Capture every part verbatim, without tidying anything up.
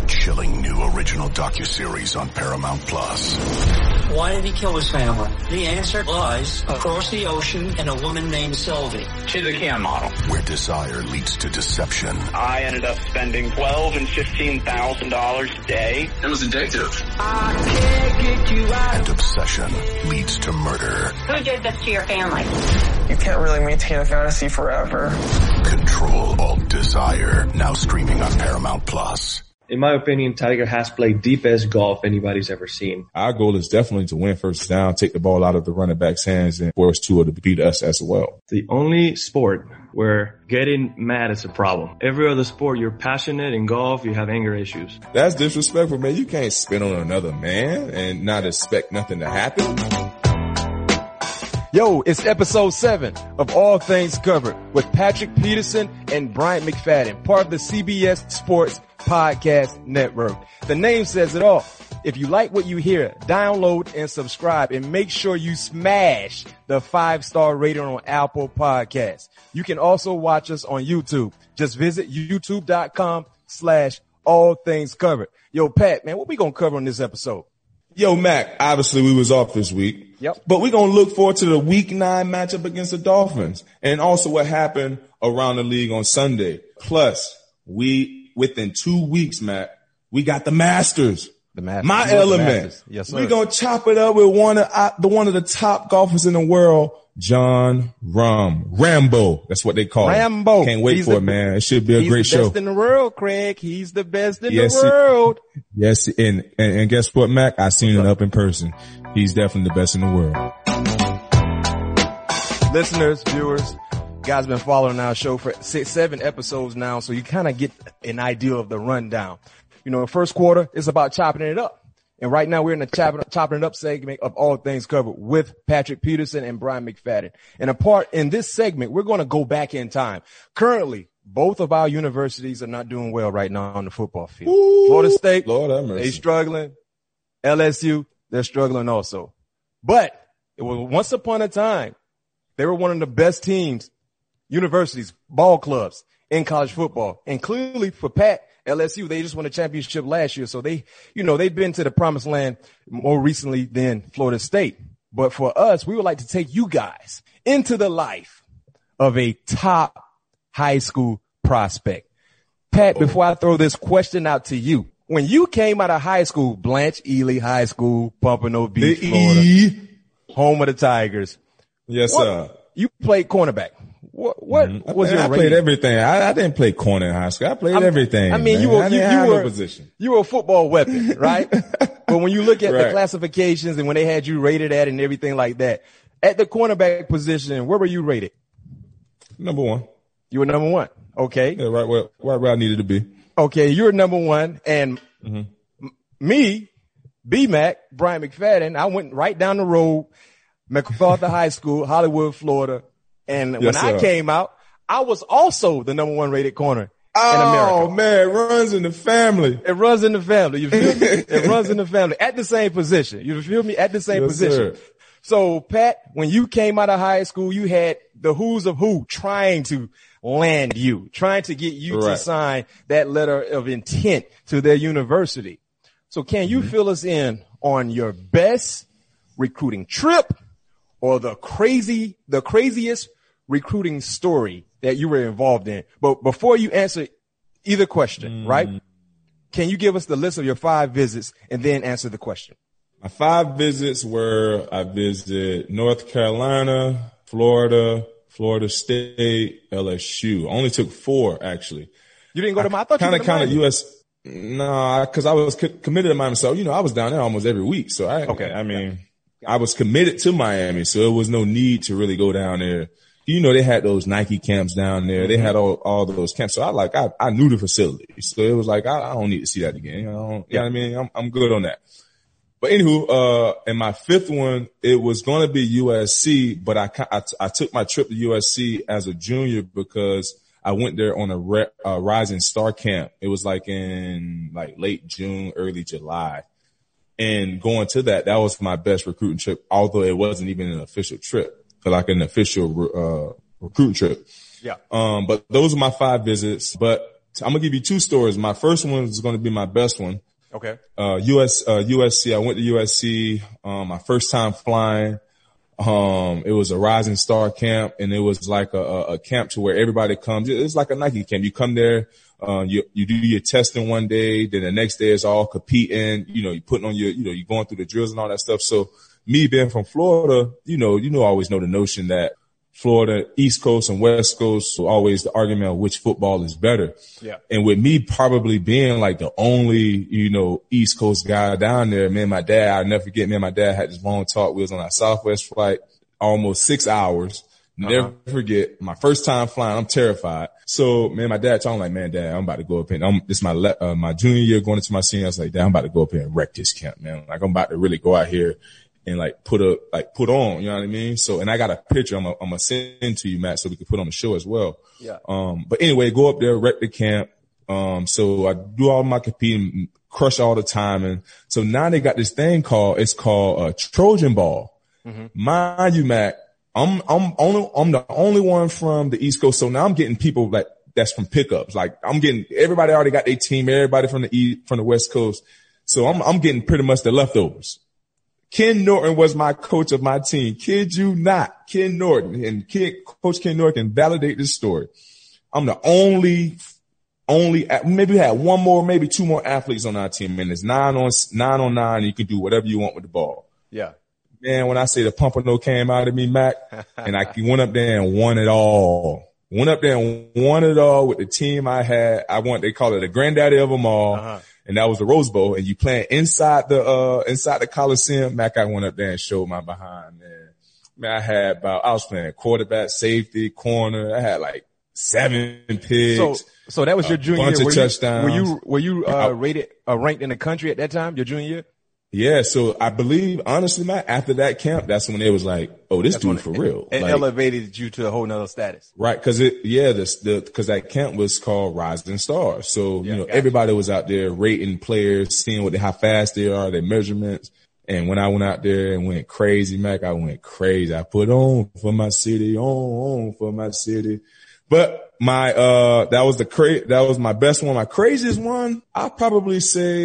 chilling new original docuseries on Paramount Plus. Why did he kill his family? The answer lies across the ocean in a woman named Sylvie. She's a Ken model. Where desire leads to deception. I ended up spending twelve and fifteen thousand dollars a day. It was addictive. I can't get you out. And obsession leads to murder. Who did this to your family? You can't really maintain a fantasy forever. Control Alt Desire. Now streaming on Paramount Plus. In my opinion, Tiger has played the best golf anybody's ever seen. Our goal is definitely to win first down, take the ball out of the running back's hands, and force Tua to beat us as well. The only sport where getting mad is a problem. Every other sport, you're passionate. In golf, you have anger issues. That's disrespectful, man. You can't spit on another man and not expect nothing to happen. Yo, it's episode seven of All Things Covered with Patrick Peterson and Bryant McFadden, part of the C B S Sports Podcast Network. The name says it all. If you like what you hear, download and subscribe and make sure you smash the five-star rating on Apple Podcasts. You can also watch us on YouTube. Just visit youtube.com slash all things covered. Yo, Pat, man, what we gonna cover on this episode? Yo, Mac, obviously we was off this week. Yep. But we're going to look forward to the week nine matchup against the Dolphins and also what happened around the league on Sunday. Plus, we, within two weeks, Mac, we got the Masters. The Masters. My the element. Masters. Yes, sir. We're going to chop it up with one of uh, the one of the top golfers in the world, Jon Rahm. Rambo. That's what they call him. Rambo. Can't wait he's for the, it, man. It should be a he's great the show. Best in the world, Craig. He's the best in yes, the world. He, yes, and, and and guess what, Mac? I seen him up in person. He's definitely the best in the world. Listeners, viewers, you guys been following our show for six, seven episodes now, so you kind of get an idea of the rundown. You know, the first quarter is about chopping it up. And right now we're in the chopping, chopping it up segment of All Things Covered with Patrick Peterson and Bryant McFadden. And a part in this segment, we're going to go back in time. Currently, both of our universities are not doing well right now on the football field. Ooh, Florida State, Lord have mercy. they struggling. L S U, they're struggling also. But it was once upon a time, they were one of the best teams, universities, ball clubs in college football. And clearly for Pat, L S U, they just won a championship last year. So they, you know, they've been to the promised land more recently than Florida State. But for us, we would like to take you guys into the life of a top high school prospect. Pat, before I throw this question out to you, when you came out of high school, Blanche Ely High School, Pompano Beach, The Florida, E. home of the Tigers. Yes, what, sir. You played cornerback. What, what Mm-hmm. was your I rating? played everything. I, I didn't play corner in high school. I played I'm, everything. I mean, man. you were, I you, didn't you have were, no position. you were a football weapon, right? But when you look at Right. the classifications and when they had you rated at and everything like that, at the cornerback position, where were you rated? Number one. You were number one. Okay. Yeah, right where, right where I needed to be. Okay. You were number one. And Mm-hmm. m- me, B-Mac, Bryant McFadden, I went right down the road, MacArthur High School, Hollywood, Florida. And Yes, when I sir. came out, I was also the number one rated corner in Oh, America. man, it runs in the family. It runs in the family. You feel me? It runs in the family at the same position. You feel me? At the same Yes, position. sir. So, Pat, when you came out of high school, you had the who's of who trying to land you, trying to get you to Right. sign that letter of intent to their university. So can you Mm-hmm. fill us in on your best recruiting trip or the crazy, the craziest recruiting story that you were involved in? But before you answer either question, Mm. right? Can you give us the list of your five visits and then answer the question? My five visits were I visited North Carolina, Florida, Florida State, L S U. I only took four, actually. You didn't go to my, I thought Kind you of, were kind of U S. Nah, because I was co- committed to Miami. So, you know, I was down there almost every week. So, I, Okay. I mean, I was committed to Miami. So, it was no need to really go down there. You know, they had those Nike camps down there. They had all, all those camps. So, I like, I, I knew the facility. So, it was like, I, I don't need to see that again. You know, you know what I mean? I'm, I'm good on that. But anywho, uh, in my fifth one, it was going to be U S C, but I, I, I took my trip to U S C as a junior because I went there on a re, uh, Rising Star camp. It was like in like late June, early July. And going to that, that was my best recruiting trip, although it wasn't even an official trip, like an official, uh, recruiting trip. Yeah. Um, but those are my five visits. But I'm gonna give you two stories. My first one is going to be my best one. Okay. Uh, U S, uh, U S C. I went to U S C, um, my first time flying. Um, it was a Rising Star camp, and it was like a, a, a camp to where everybody comes. It's like a Nike camp. You come there, uh, you, you do your testing one day, then the next day it's all competing. You know, you putting on your, you know, you're going through the drills and all that stuff. So me being from Florida, you know, you know, I always know the notion that Florida, East Coast and West Coast, so always the argument of which football is better. Yeah. And with me probably being like the only, you know, East Coast guy down there, me and my dad, I'll never forget, me and my dad had this long talk. We was on our Southwest flight, almost six hours. Uh-huh. Never forget, my first time flying, I'm terrified. So me and my dad talking like, man, dad, I'm about to go up and I'm, this is my, le- uh, my junior year going into my senior. I was like, dad, I'm about to go up here and wreck this camp, man. Like I'm about to really go out here and like put a, like put on, you know what I mean? So, and I got a picture I'm gonna, I'm gonna send to you, Matt, so we can put on the show as well. Yeah. Um, but anyway, go up there, wreck the camp. Um, so I do all my competing, crush all the timing. So now they got this thing called, it's called a Trojan ball. Mm-hmm. Mind you, Matt, I'm, I'm only, I'm the only one from the East Coast. So now I'm getting people like, that's from pickups. Like I'm getting, everybody already got their team, everybody from the East, from the West Coast. So I'm, I'm getting pretty much the leftovers. Ken Norton was my coach of my team. Kid you not. Ken Norton. And Kid, Coach Ken Norton can validate this story. I'm the only, only, maybe we had one more, maybe two more athletes on our team. And it's nine on, nine on nine. And you can do whatever you want with the ball. Yeah. Man, when I say the Pompano came out of me, Mac, and I went up there and won it all. Went up there and won it all with the team I had. I want, they call it the granddaddy of them all. Uh-huh. And that was the Rose Bowl, and you playing inside the, uh, inside the Coliseum. Mac, I went up there and showed my behind, man. Man, I had about, I was playing quarterback, safety, corner. I had like seven picks. So, so that was your junior year. Bunch year. of were touchdowns. You, were you, were you, uh, rated, uh, ranked in the country at that time, your junior year? Yeah. So I believe, honestly, Matt, after that camp, that's when it was like, oh, this that's dude for it, real. It like, elevated you to a whole nother status. Right. Cause it, yeah, this, the, cause that camp was called Rising Stars. So, yeah, you know, everybody you. was out there rating players, seeing what, they, how fast they are, their measurements. And when I went out there and went crazy, Mac, I went crazy. I put on for my city, on, on for my city. But my, uh, that was the cra- that was my best one. My craziest one, I'll probably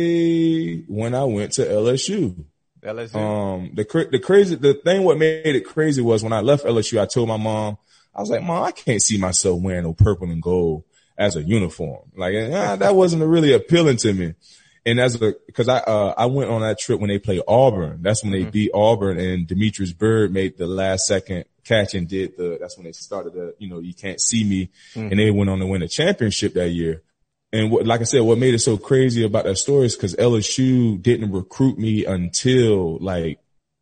say when I went to L S U. L S U. Um, the, cra- the crazy, the thing what made it crazy was when I left L S U, I told my mom, I was like, Mom, I can't see myself wearing no purple and gold as a uniform. Like, eh, that wasn't really appealing to me. And as a, cause I, uh, I went on that trip when they played Auburn. That's when they mm-hmm. beat Auburn, and Demetrius Byrd made the last second catch and did the, that's when they started the, you know, you can't see me. Mm-hmm. And they went on to win a championship that year. And what, like I said, what made it so crazy about that story is cause L S U didn't recruit me until like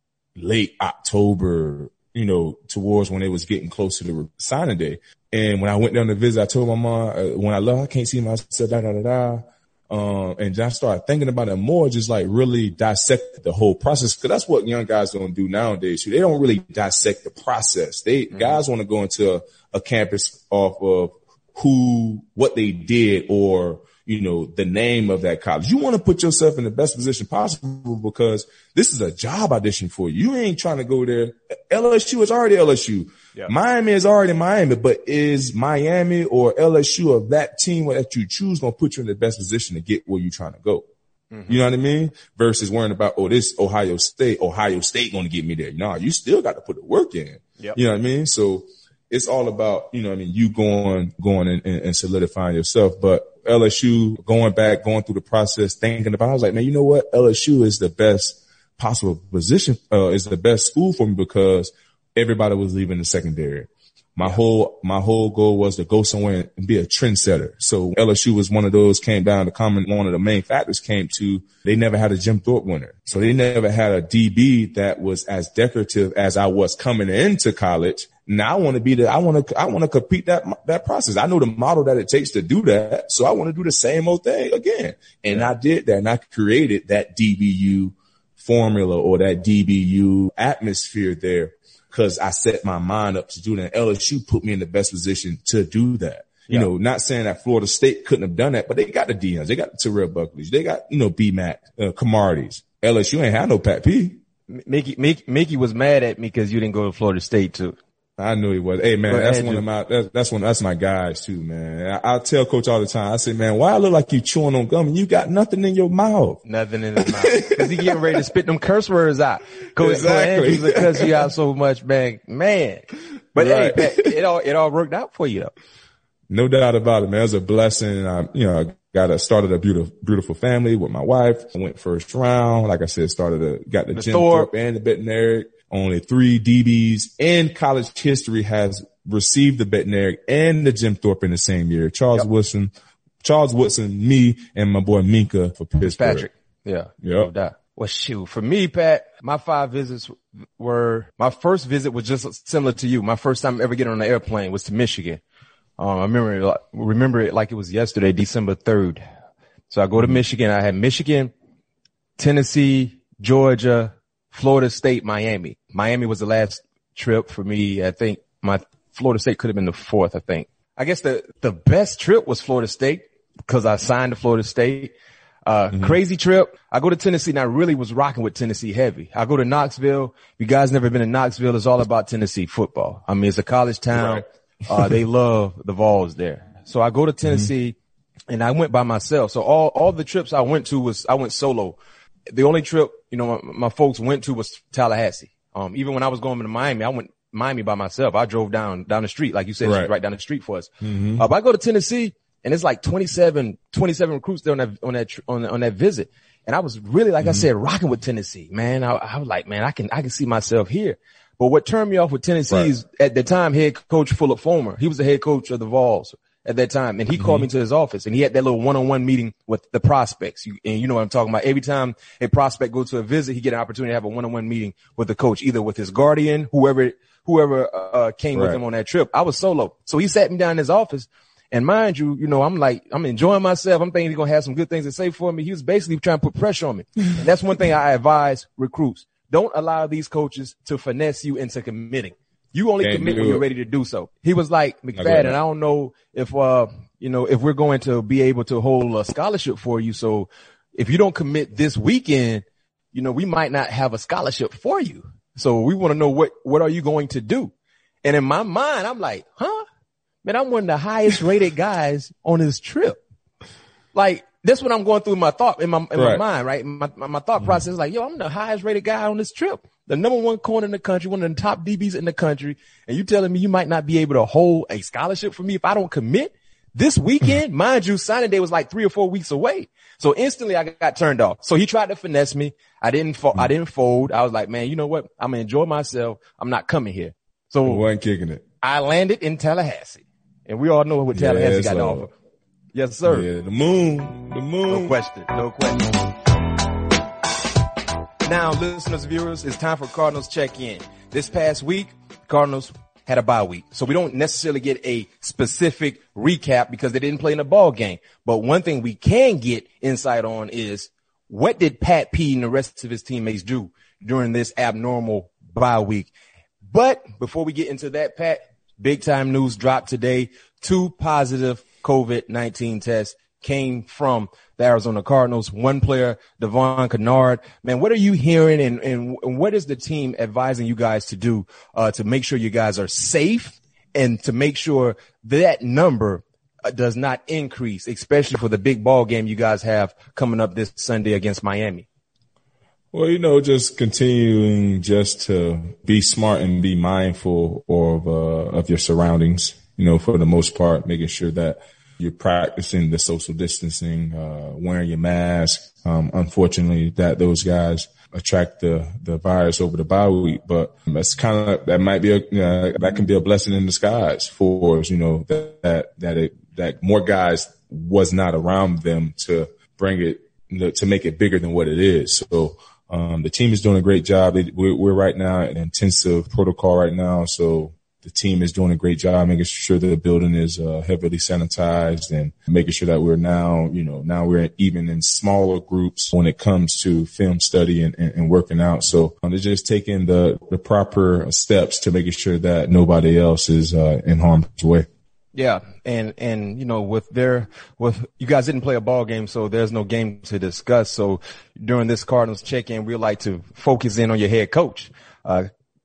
late October, you know, towards when it was getting close to the signing day. And when I went down to visit, I told my mom, uh, when I left, I can't see myself, da, da, da, da. Um, and I started thinking about it more, just like really dissect the whole process. Cause that's what young guys don't do nowadays. They don't really dissect the process. They, mm-hmm. guys want to go into a, a campus off of who, what they did, or, you know, the name of that college. You want to put yourself in the best position possible because this is a job audition for you. You ain't trying to go there. L S U is already L S U. Yeah. Miami is already Miami, but is Miami or L S U of that team that you choose going to put you in the best position to get where you're trying to go? Mm-hmm. You know what I mean? Versus worrying about, oh, this Ohio State, Ohio State going to get me there. No, you still got to put the work in. Yep. You know what I mean? So it's all about, you know what I mean, you going, going and, and solidifying yourself. But L S U, going back, going through the process, thinking about, I was like, man, you know what? L S U is the best possible position, uh, is the best school for me because everybody was leaving the secondary. My yeah. whole, my whole goal was to go somewhere and be a trendsetter. So L S U was one of those, came down to common, one of the main factors came to, they never had a Jim Thorpe winner. So they never had a D B that was as decorative as I was coming into college. Now I want to be the, I want to, I want to compete that, that process. I know the model that it takes to do that. So I want to do the same old thing again. And yeah. I did that, and I created that D B U formula or that D B U atmosphere there because I set my mind up to do that. L S U put me in the best position to do that. You yeah. know, not saying that Florida State couldn't have done that, but they got the Deons, they got the Terrell Buckleys, they got, you know, B-Mac, uh, Camardes. L S U ain't had no Pat P. Mickey, Mickey, Mickey was mad at me because you didn't go to Florida State too. I knew he was. Hey man, But that's Andrew, one of my that's, that's one that's my guys too, man. I, I tell Coach all the time. I say, man, why I look like you chewing on gum and you got nothing in your mouth? Nothing in his mouth because he getting ready to spit them curse words out. Coach Exactly. Andrews will cuss you out so much, man, man. But Right. hey, man, it all it all worked out for you though. No doubt about it, man. It was a blessing. I, you know, I got a, started a beautiful, beautiful family with my wife. I went first round. Like I said, started a, got the, The Jim Thorpe. Thorpe and the Bednarik. Only three D Bs in college history has received the Bednarik and the Jim Thorpe in the same year. Charles Yep. Woodson, Charles Woodson, me, and my boy Minka for Pittsburgh. Patrick. Yeah. Yep. No doubt. Well, shoot, for me, Pat, my five visits were, my first visit was just similar to you. My first time ever getting on an airplane was to Michigan. Um, I remember it, like- remember it like it was yesterday, December third. So I go to Michigan. I had Michigan, Tennessee, Georgia, Florida State, Miami. Miami was the last trip for me. I think my Florida State could have been the fourth, I think. I guess the, the best trip was Florida State because I signed to Florida State. Uh, Mm-hmm. crazy trip. I go to Tennessee and I really was rocking with Tennessee heavy. I go to Knoxville. You guys never been to Knoxville. It's all about Tennessee football. I mean, it's a college town. Right. Uh, they love the Vols there. So I go to Tennessee and I went by myself. So all, all the trips I went to was, I went solo. The only trip, you know, my, my folks went to was Tallahassee. Um, even when I was going to Miami, I went Miami by myself. I drove down, down the street. Like you said, Right. it's right down the street for us. Uh, but I go to Tennessee and it's like twenty-seven, twenty-seven recruits there on that, on that, tr- on, on that visit. And I was really, like I said, rocking with Tennessee, man. I, I was like, man, I can, I can see myself here. But what turned me off with Tennessee Right. is at the time, head coach Philip Fulmer. He was the head coach of the Vols at that time. And he called me to his office and he had that little one-on-one meeting with the prospects. You, and you know what I'm talking about. Every time a prospect goes to a visit, he get an opportunity to have a one-on-one meeting with the coach, either with his guardian, whoever, whoever, uh, came with Right. him on that trip. I was solo. So he sat me down in his office. And mind you, you know, I'm like, I'm enjoying myself. I'm thinking he's going to have some good things to say for me. He was basically trying to put pressure on me. And that's one thing I advise recruits. Don't allow these coaches to finesse you into committing. You only Can't commit do when you're it. ready to do so. He was like, agree. McFadden, I don't know if, uh, you know, if we're going to be able to hold a scholarship for you. So if you don't commit this weekend, you know, we might not have a scholarship for you. So we want to know what, what are you going to do? And in my mind, I'm like, huh? Man, I'm one of the highest rated guys on this trip. Like, that's what I'm going through in my thought, in my, in my Right. mind, right? My, my, my thought process is like, yo, I'm the highest rated guy on this trip. The number one corner in the country, one of the top D Bs in the country. And you telling me you might not be able to hold a scholarship for me if I don't commit this weekend? Mind you, signing day was like three or four weeks away. So instantly I got turned off. So he tried to finesse me. I didn't, fo- I didn't fold. I was like, man, you know what? I'm going to enjoy myself. I'm not coming here. So Wasn't kicking it. I landed in Tallahassee. And we all know what Tallahassee Yes, got to Lord. offer. Yes, sir. Yeah, the moon, the moon. No question. No question. Now, listeners, viewers, it's time for Cardinals check-in. This past week, Cardinals had a bye week. So we don't necessarily get a specific recap because they didn't play in a ball game. But one thing we can get insight on is what did Pat P and the rest of his teammates do during this abnormal bye week? But before we get into that, Pat, big time news dropped today. Two positive COVID nineteen tests came from the Arizona Cardinals. One player, Devon Kennard. Man, what are you hearing and, and, and what is the team advising you guys to do uh, to make sure you guys are safe and to make sure that number uh, does not increase, especially for the big ball game you guys have coming up this Sunday against Miami? Well, you know, just continuing just to be smart and be mindful of uh, of your surroundings. You know, for the most part, making sure that you're practicing the social distancing, uh, wearing your mask. Um, unfortunately, that those guys attract the the virus over the bye week, but that's kind of that might be a uh, that can be a blessing in disguise for us. You know, that that that it that more guys was not around them to bring it to make it bigger than what it is. So. Um, the team is doing a great job. They, we're, we're right now in intensive protocol right now. So the team is doing a great job making sure that the building is uh, heavily sanitized and making sure that we're now, you know, now we're even in smaller groups when it comes to film study and, and, and working out. So um, they're just taking the, the proper steps to making sure that nobody else is uh, in harm's way. Yeah. And, and, you know, with their, with you guys didn't play a ball game, so there's no game to discuss. So during this Cardinals check in, we like to focus in on your head coach. Uh,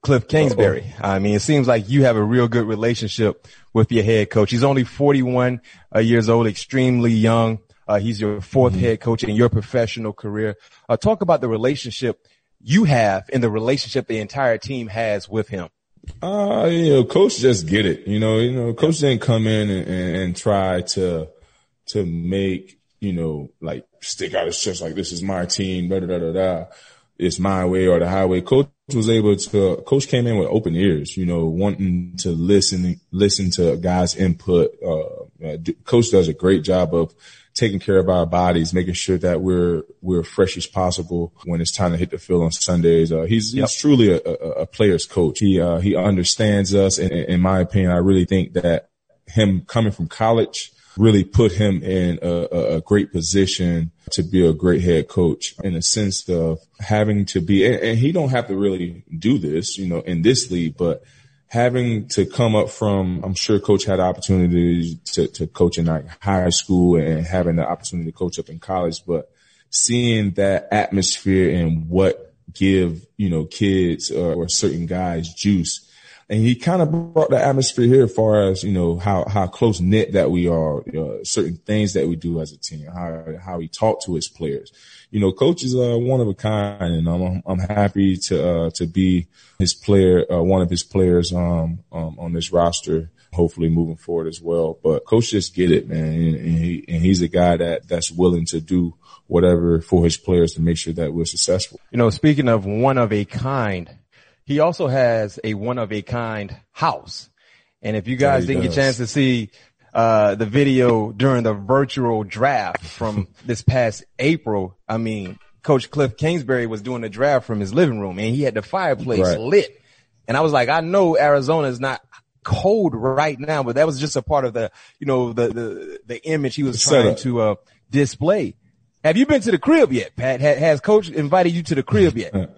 Cliff Kingsbury. Uh-oh. I mean, it seems like you have a real good relationship with your head coach. He's only forty-one uh, years old, extremely young. Uh, he's your fourth mm-hmm. head coach in your professional career. Uh, talk about the relationship you have and the relationship the entire team has with him. Uh, you know, coach just get it. You know, you know, coach didn't come in and, and, and try to, to make, you know, like stick out his chest like this is my team, da da da da da. It's my way or the highway. Coach was able to, coach came in with open ears, you know, wanting to listen, listen to guys' input. Uh, uh coach does a great job of taking care of our bodies, making sure that we're, we're fresh as possible when it's time to hit the field on Sundays. Uh, he's, yep. he's truly a, a, a player's coach. He, uh, he understands us. And in my opinion, I really think that him coming from college really put him in a, a great position to be a great head coach in the sense of having to be, and, and he don't have to really do this, you know, in this league, but having to come up from, I'm sure coach had opportunities to, to coach in like high school and having the opportunity to coach up in college, but seeing that atmosphere and what give, you know, kids or, or certain guys juice. And he kind of brought the atmosphere here as far as, you know, how, how close knit that we are, uh, certain things that we do as a team, how, how he talked to his players. You know, coach is, uh, one of a kind, and I'm, I'm happy to, uh, to be his player, uh, one of his players, um, um, on this roster, hopefully moving forward as well. But coach just get it, man. And, and he, and he's a guy that, that's willing to do whatever for his players to make sure that we're successful. You know, speaking of one of a kind, he also has a one-of-a-kind house. And if you guys yeah, didn't does. get a chance to see uh the video during the virtual draft from this past April, I mean, Coach Cliff Kingsbury was doing the draft from his living room, and he had the fireplace right. lit. And I was like, I know Arizona is not cold right now, but that was just a part of the, you know, the the, the image he was trying to uh display. Have you been to the crib yet, Pat? Has Coach invited you to the crib yet?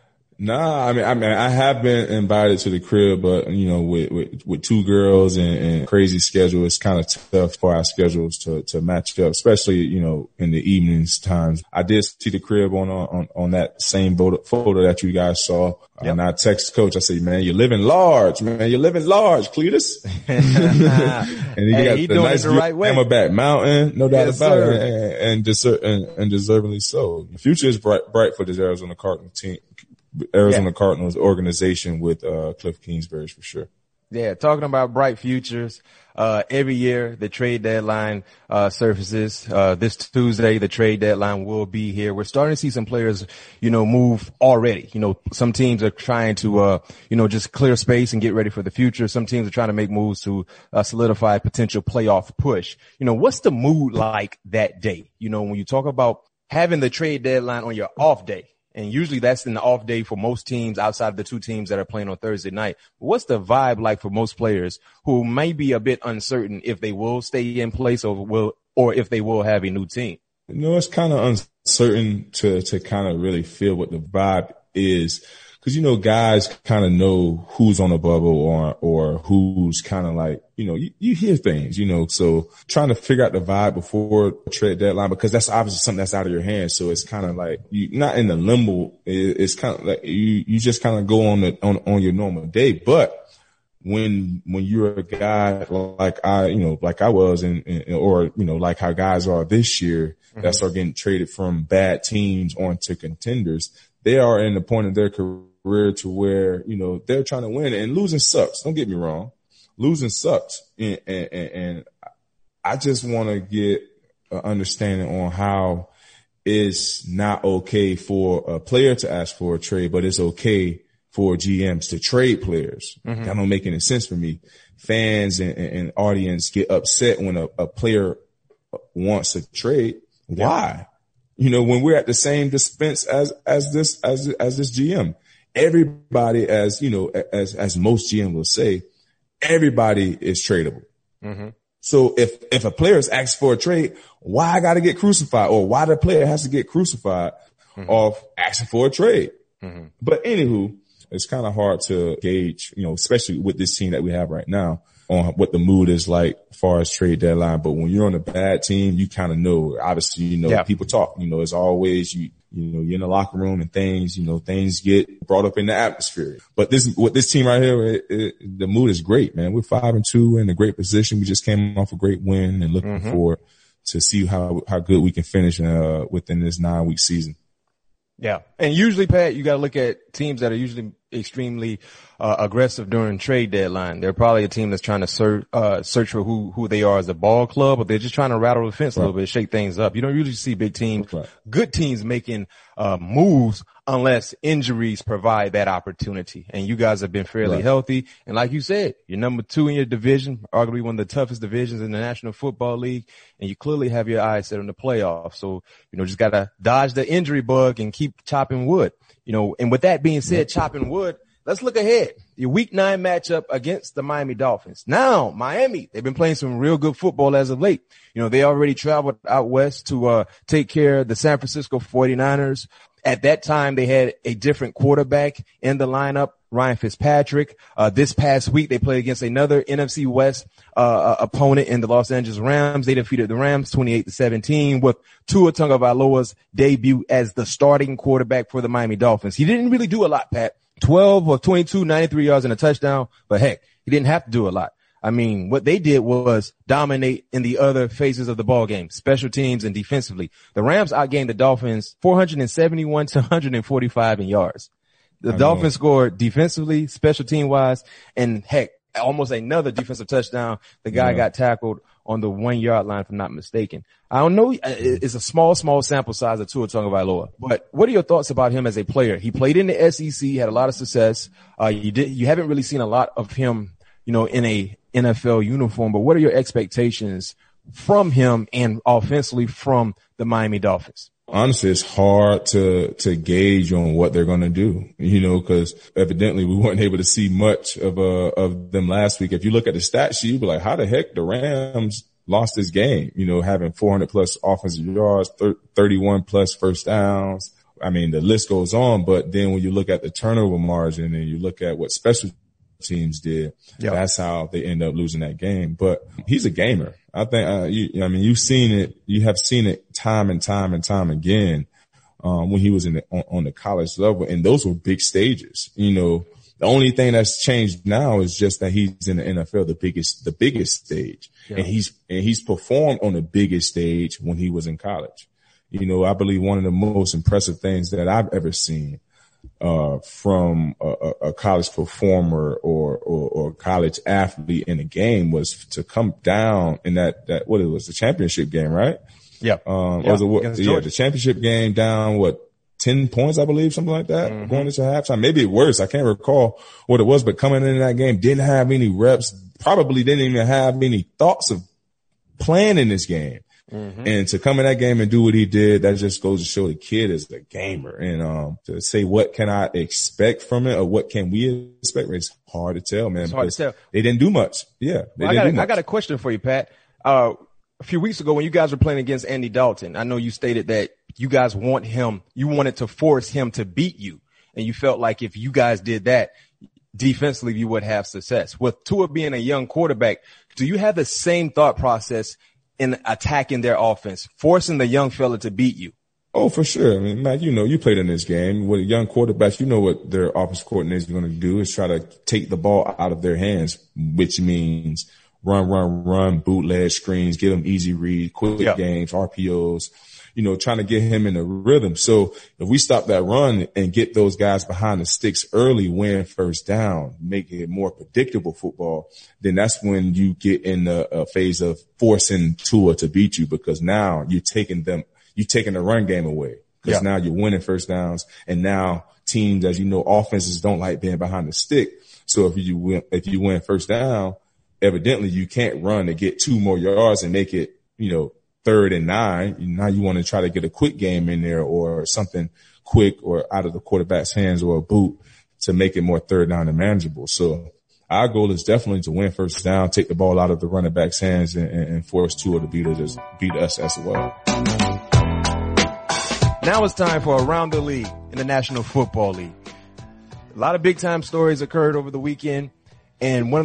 Nah, I mean, I mean, I have been invited to the crib, but you know, with with, with two girls and, and crazy schedule, it's kind of tough for our schedules to to match up, especially you know in the evenings times. I did see the crib on on on that same photo, photo that you guys saw, yep. and I texted Coach. I said, "Man, you're living large, man. You're living large, Cletus." and he hey, got he the doing nice it the right way. Hammerback Mountain, no doubt yes, about sir. it, and and, deser- and and deservedly so. The future is bright bright for this Arizona Cardinals team. Arizona yeah. Cardinals organization with uh Cliff Kingsbury for sure. Yeah, talking about bright futures. Uh every year the trade deadline uh surfaces. Uh this Tuesday the trade deadline will be here. We're starting to see some players, you know, move already. You know, some teams are trying to uh you know just clear space and get ready for the future. Some teams are trying to make moves to uh, solidify a potential playoff push. You know, what's the mood like that day? You know, when you talk about having the trade deadline on your off day. And usually that's in the off day for most teams outside of the two teams that are playing on Thursday night. What's the vibe like for most players who may be a bit uncertain if they will stay in place or will, or if they will have a new team? You know, it's kind of uncertain to, to kind of really feel what the vibe is. Cause, you know, guys kind of know who's on the bubble or, or who's kind of like, you know, you, you hear things, you know, so trying to figure out the vibe before the trade deadline, because that's obviously something that's out of your hands. So it's kind of like you not in the limbo. It's kind of like you, you just kind of go on the, on, on your normal day. But when, when you're a guy like I, you know, like I was and, and or, you know, like how guys are this year mm-hmm. that start getting traded from bad teams onto contenders, they are in the point of their career to where, you know, they're trying to win, and losing sucks. Don't get me wrong. Losing sucks. And, and, and I just want to get an understanding on how it's not okay for a player to ask for a trade, but it's okay for G Ms to trade players. Mm-hmm. That don't make any sense for me. Fans and, and audience get upset when a, a player wants a trade. Why? You know, when we're at the same dispense as, as this, as, as this G M, everybody, as, you know, as, as most G M will say, everybody is tradable. Mm-hmm. So if, if a player is asked for a trade, why I got to get crucified, or why the player has to get crucified mm-hmm. of asking for a trade? Mm-hmm. But anywho, it's kind of hard to gauge, you know, especially with this team that we have right now, on what the mood is like as far as trade deadline. But when you're on a bad team, you kind of know, obviously, you know, yeah. people talk, you know, it's always you, you know, you're in the locker room and things, you know, things get brought up in the atmosphere. But this, what this team right here, it, it, the mood is great, man. We're five and two in a great position. We just came off a great win and looking mm-hmm. forward to see how, how good we can finish, uh, within this nine week season. Yeah. And usually, Pat, you got to look at teams that are usually extremely uh, aggressive during trade deadline. They're probably a team that's trying to search, uh, search for who, who they are as a ball club, or they're just trying to rattle the fence right. a little bit, shake things up. You don't usually see big teams, right. good teams making, uh, moves unless injuries provide that opportunity. And you guys have been fairly right. healthy. And like you said, you're number two in your division, arguably one of the toughest divisions in the National Football League. And you clearly have your eyes set on the playoffs. So, you know, just got to dodge the injury bug and keep chopping wood. You know, and with that being said, chopping wood, let's look ahead. Your week nine matchup against the Miami Dolphins. Now, Miami, they've been playing some real good football as of late. You know, they already traveled out west to uh take care of the San Francisco forty-niners. At that time, they had a different quarterback in the lineup, Ryan Fitzpatrick. Uh, this past week, they played against another N F C West uh opponent in the Los Angeles Rams. They defeated the Rams twenty-eight to seventeen with Tua Tagovailoa's debut as the starting quarterback for the Miami Dolphins. He didn't really do a lot, Pat. twelve of twenty-two, ninety-three yards and a touchdown. But heck, he didn't have to do a lot. I mean, what they did was dominate in the other phases of the ball game, special teams and defensively. The Rams outgained the Dolphins four hundred seventy-one to one hundred forty-five in yards. The I Dolphins mean. scored defensively, special team wise, and heck, almost another defensive touchdown. The guy yeah. got tackled on the one yard line, if I'm not mistaken. I don't know. It's a small, small sample size of Tua Tagovailoa, but what are your thoughts about him as a player? He played in the S E C, had a lot of success. Uh, you did, you haven't really seen a lot of him, you know, in a N F L uniform, but what are your expectations from him and offensively from the Miami Dolphins? Honestly, it's hard to, to gauge on what they're going to do, you know, cause evidently we weren't able to see much of, uh, of them last week. If you look at the stat sheet, you'd be like, how the heck the Rams lost this game, you know, having four hundred plus offensive yards, thirty-one plus first downs. I mean, the list goes on, but then when you look at the turnover margin and you look at what special teams did, yep. that's how they end up losing that game. But he's a gamer. I think, uh, you, I mean, you've seen it, you have seen it time and time and time again, um, when he was in the, on, on the college level. And those were big stages. You know, the only thing that's changed now is just that he's in the N F L, the biggest, the biggest stage. Yeah. And he's, and he's performed on the biggest stage when he was in college. You know, I believe one of the most impressive things that I've ever seen uh, from a, a college performer or, or, or college athlete in a game was to come down in that, that, what it was, the championship game, right? Yeah. Um, yeah, was it, what, yeah, the championship game down, what, ten points, I believe, something like that, mm-hmm. going into halftime. Maybe worse. I can't recall what it was, but coming in that game, didn't have any reps, probably didn't even have any thoughts of playing in this game. Mm-hmm. And to come in that game and do what he did, that just goes to show the kid is a gamer. And, um, to say what can I expect from it or what can we expect, it's hard to tell, man. It's hard to tell. They didn't do much. Yeah. They well, didn't I, got do a, much. I got a question for you, Pat. Uh, a few weeks ago when you guys were playing against Andy Dalton, I know you stated that you guys want him, you wanted to force him to beat you. And you felt like if you guys did that, defensively, you would have success. With Tua being a young quarterback, do you have the same thought process in attacking their offense, forcing the young fella to beat you? Oh, for sure. I mean, Matt, you know, you played in this game with young quarterbacks. You know what their offensive coordinators are going to do is try to take the ball out of their hands, which means run, run, run, bootleg screens, give them easy read, quick yeah. games, R P Os, you know, trying to get him in a rhythm. So if we stop that run and get those guys behind the sticks early, win first down, make it more predictable football, then that's when you get in the uh, phase of forcing Tua to beat you, because now you're taking them, you're taking the run game away, because yeah. now you're winning first downs. And now teams, as you know, offenses don't like being behind the stick. So if you win, if you win first down, evidently you can't run to get two more yards and make it, you know, third and nine. Now you want to try to get a quick game in there or something quick or out of the quarterback's hands or a boot to make it more third down and manageable. So our goal is definitely to win first down, take the ball out of the running back's hands and, and force Tua to beat us, beat us as well. Now it's time for Around the League in the National Football League. A lot of big time stories occurred over the weekend. And one of the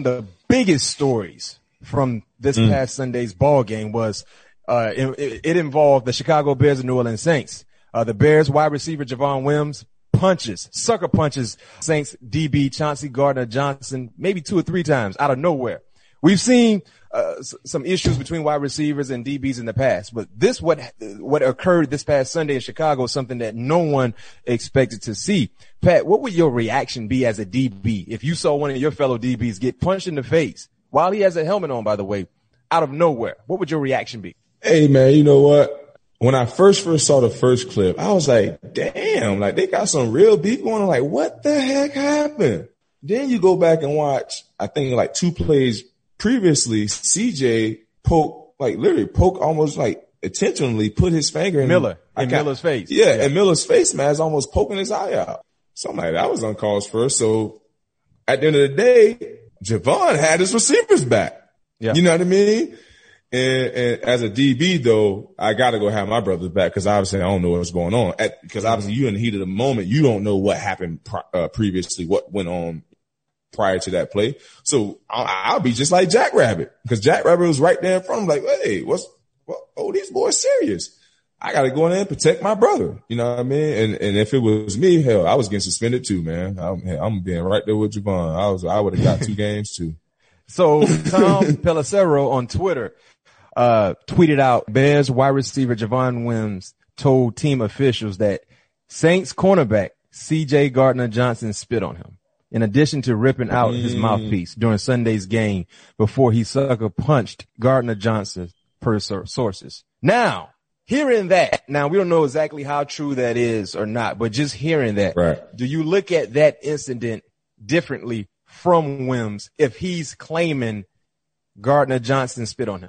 biggest stories from this mm. past Sunday's ball game was uh, it, it involved the Chicago Bears and New Orleans Saints. Uh, the Bears wide receiver Javon Wims punches, sucker punches Saints D B Chauncey Gardner-Johnson maybe two or three times out of nowhere. We've seen uh, s- some issues between wide receivers and D Bs in the past, but this what what occurred this past Sunday in Chicago is something that no one expected to see. Pat, what would your reaction be as a D B if you saw one of your fellow D Bs get punched in the face while he has a helmet on, by the way, out of nowhere? What would your reaction be? Hey, man, you know what? When I first first saw the first clip, I was like, damn, like they got some real beef going on. Like, what the heck happened? Then you go back and watch, I think like two plays previously, C J poke, like literally poke almost like intentionally put his finger in Miller, in got, Miller's face. Yeah, yeah, and Miller's face mask almost poking his eye out. Something like that was uncalled for. So at the end of the day, Javon had his receivers back. Yeah. You know what I mean? And, and as a D B though, I gotta go have my brothers back because obviously I don't know what's going on. Because obviously you're in the heat of the moment. You don't know what happened uh, previously, what went on prior to that play. So I'll, I'll be just like Jackrabbit because Jackrabbit was right there in front of him like, hey, what's, what, oh, these boys serious. I got to go in there and protect my brother. You know what I mean? And, and if it was me, hell, I was getting suspended too, man. I'm, I'm being right there with Javon. I was, I would have got two games too. So Tom Pelissero on Twitter, uh, tweeted out Bears wide receiver Javon Wims told team officials that Saints cornerback C J Gardner-Johnson spit on him, in addition to ripping out mm. his mouthpiece during Sunday's game before he sucker punched Gardner-Johnson per sources. Now, hearing that, now we don't know exactly how true that is or not, but just hearing that, right. Do you look at that incident differently from Wims if he's claiming Gardner-Johnson spit on him?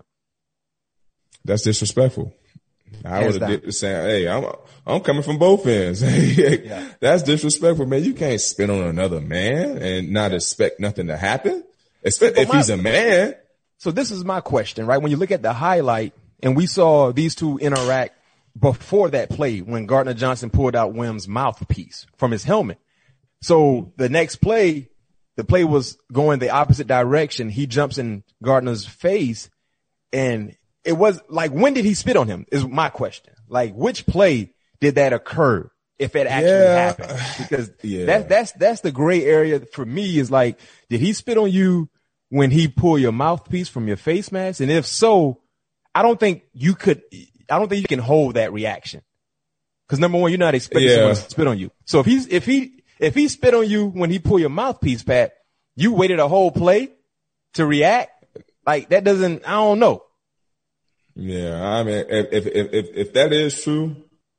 That's disrespectful. I would have did the same. Hey, I'm I'm coming from both ends. yeah. That's disrespectful, man. You can't spit on another man and not expect nothing to happen. Expect if my, he's a man. So this is my question, right? When you look at the highlight and we saw these two interact before that play when Gardner-Johnson pulled out Wims' mouthpiece from his helmet. So the next play, the play was going the opposite direction. He jumps in Gardner's face and it was like, when did he spit on him is my question. Like, which play did that occur if it actually yeah. happened? Because yeah. that's, that's, that's the gray area for me is like, did he spit on you when he pulled your mouthpiece from your face mask? And if so, I don't think you could, I don't think you can hold that reaction. Cause number one, you're not expecting yeah. someone to spit on you. So if he's, if he, if he spit on you when he pulled your mouthpiece, Pat, you waited a whole play to react. Like that doesn't, I don't know. Yeah, I mean, if if if if that is true,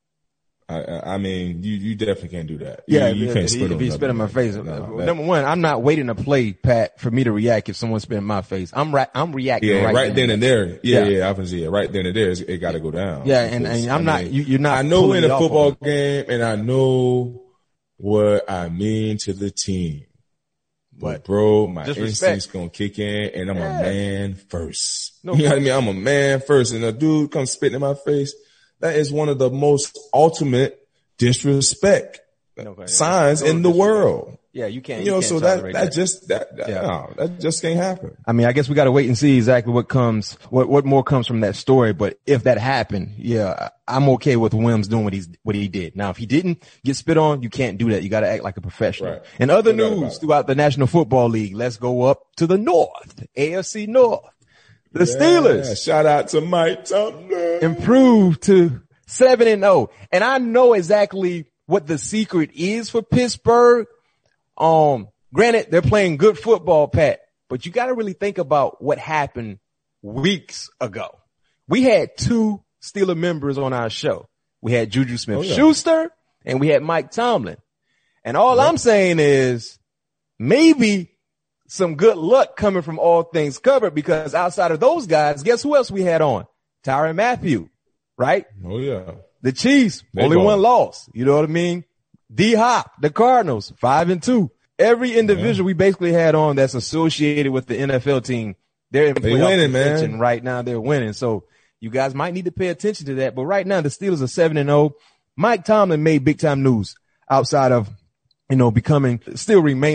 I I mean, you you definitely can't do that. Yeah, you, you if, can't if, spit if he spit in my face. No, number one, I'm not waiting to play, Pat, for me to react if someone spit in my face. I'm right. I'm reacting. Yeah, right, right then and there. Yeah, yeah, yeah. yeah obviously, yeah, right then and there, it got to go down. Yeah, and, and I'm I mean, not. You, you're not. I know in a football game, and I know what I mean to the team. But bro, my instinct's gonna kick in and I'm yeah. a man first. No, you know what I mean? I'm a man first and a dude comes spitting in my face. That is one of the most ultimate disrespect okay, signs in the world. Yeah, you can't. You know, you can't so that, that, that just, that, that, yeah. no, that just can't happen. I mean, I guess we got to wait and see exactly what comes, what, what more comes from that story. But if that happened, yeah, I'm okay with Wims doing what he's, what he did. Now, if he didn't get spit on, you can't do that. You got to act like a professional. Right. In other news throughout the National Football League, let's go up to the North, A F C North. The yeah, Steelers. Shout out to Mike Tomlin. Improved to seven and oh. And I know exactly what the secret is for Pittsburgh. Um, granted, they're playing good football, Pat, but you got to really think about what happened weeks ago. We had two Steeler members on our show. We had Juju Smith-Schuster oh, yeah. and we had Mike Tomlin. And all right. I'm saying is maybe some good luck coming from All Things Covered, because outside of those guys, guess who else we had on? Tyrann Mathieu, right? Oh, yeah. The Chiefs, they only one loss. You know what I mean? D-Hop, the Cardinals, five and two. Every individual yeah. we basically had on that's associated with the N F L team, they're in they winning, man. Right now, they're winning. So you guys might need to pay attention to that. But right now, the Steelers are seven and oh. Mike Tomlin made big time news outside of, you know, becoming, still remaining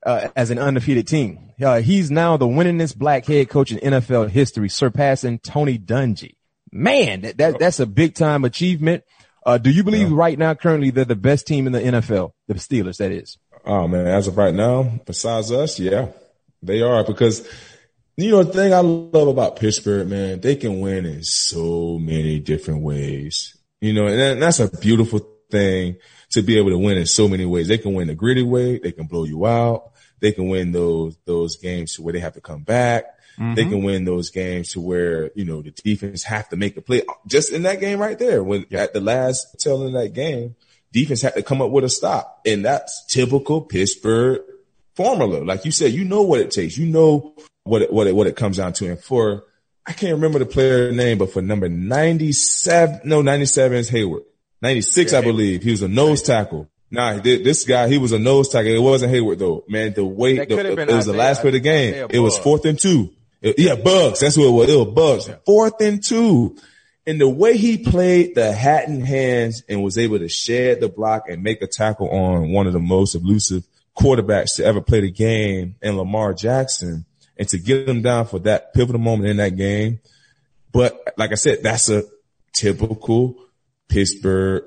uh, as an undefeated team. Uh, he's now the winningest black head coach in N F L history, surpassing Tony Dungy. Man, that, that that's a big time achievement. Uh, do you believe yeah. right now, currently, they're the best team in the N F L? The Steelers, that is. Oh man, as of right now, besides us, yeah, they are, because you know, the thing I love about Pittsburgh, man, they can win in so many different ways. You know, and that's a beautiful thing to be able to win in so many ways. They can win the gritty way. They can blow you out. They can win those, those games to where they have to come back. Mm-hmm. They can win those games to where, you know, the defense have to make a play. Just in that game right there, when yeah. at the last tail of that game, defense had to come up with a stop. And that's typical Pittsburgh formula. Like you said, you know what it takes. You know what it, what it, what it comes down to. And for, I can't remember the player name, but for number ninety-seven, no, ninety-seven is Hayward. ninety-six, yeah, I believe. He was a nose tackle. Nah, this guy, he was a nose tackle. It wasn't Hayward though. Man, the way, the, it was Isaiah, the last play of the game. Isaiah it was fourth and two. It, yeah, Bugs. That's what it was. It was Bugs. Yeah. Fourth and two. And the way he played the hat in hands and was able to shed the block and make a tackle on one of the most elusive quarterbacks to ever play the game, and Lamar Jackson, and to get him down for that pivotal moment in that game. But like I said, that's a typical Pittsburgh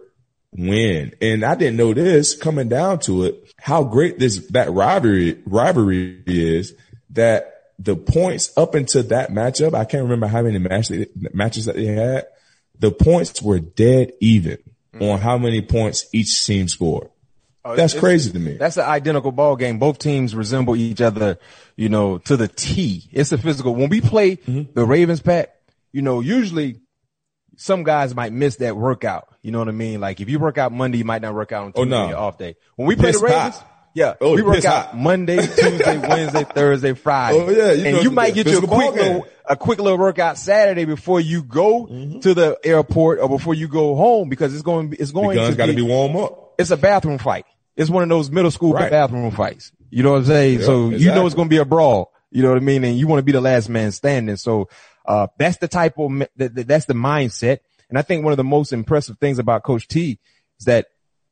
win. And I didn't know this coming down to it, how great this, that rivalry, rivalry is, that the points up into that matchup, I can't remember how many match, matches that they had. The points were dead even mm-hmm. on how many points each team scored. Oh, that's crazy to me. That's an identical ball game. Both teams resemble each other, you know, to the T. It's a physical. When we play mm-hmm. the Ravens, Pat, you know, usually some guys might miss that workout. You know what I mean? Like if you work out Monday, you might not work out on Tuesday oh, no. or off day. When we play piss the Ravens, hot. yeah, oh, we work out hot. Monday, Tuesday, Wednesday, Thursday, Friday. Oh yeah, you and know, you might get you a quick little, a quick little workout Saturday before you go mm-hmm. to the airport or before you go home, because it's going, it's going the guns to got to be, be warm up. It's a bathroom fight. It's one of those middle school right. bathroom fights. You know what I'm saying? Yep, so exactly. you know it's going to be a brawl. You know what I mean? And you want to be the last man standing. So, uh, that's the type of, that's the mindset. And I think one of the most impressive things about Coach T is that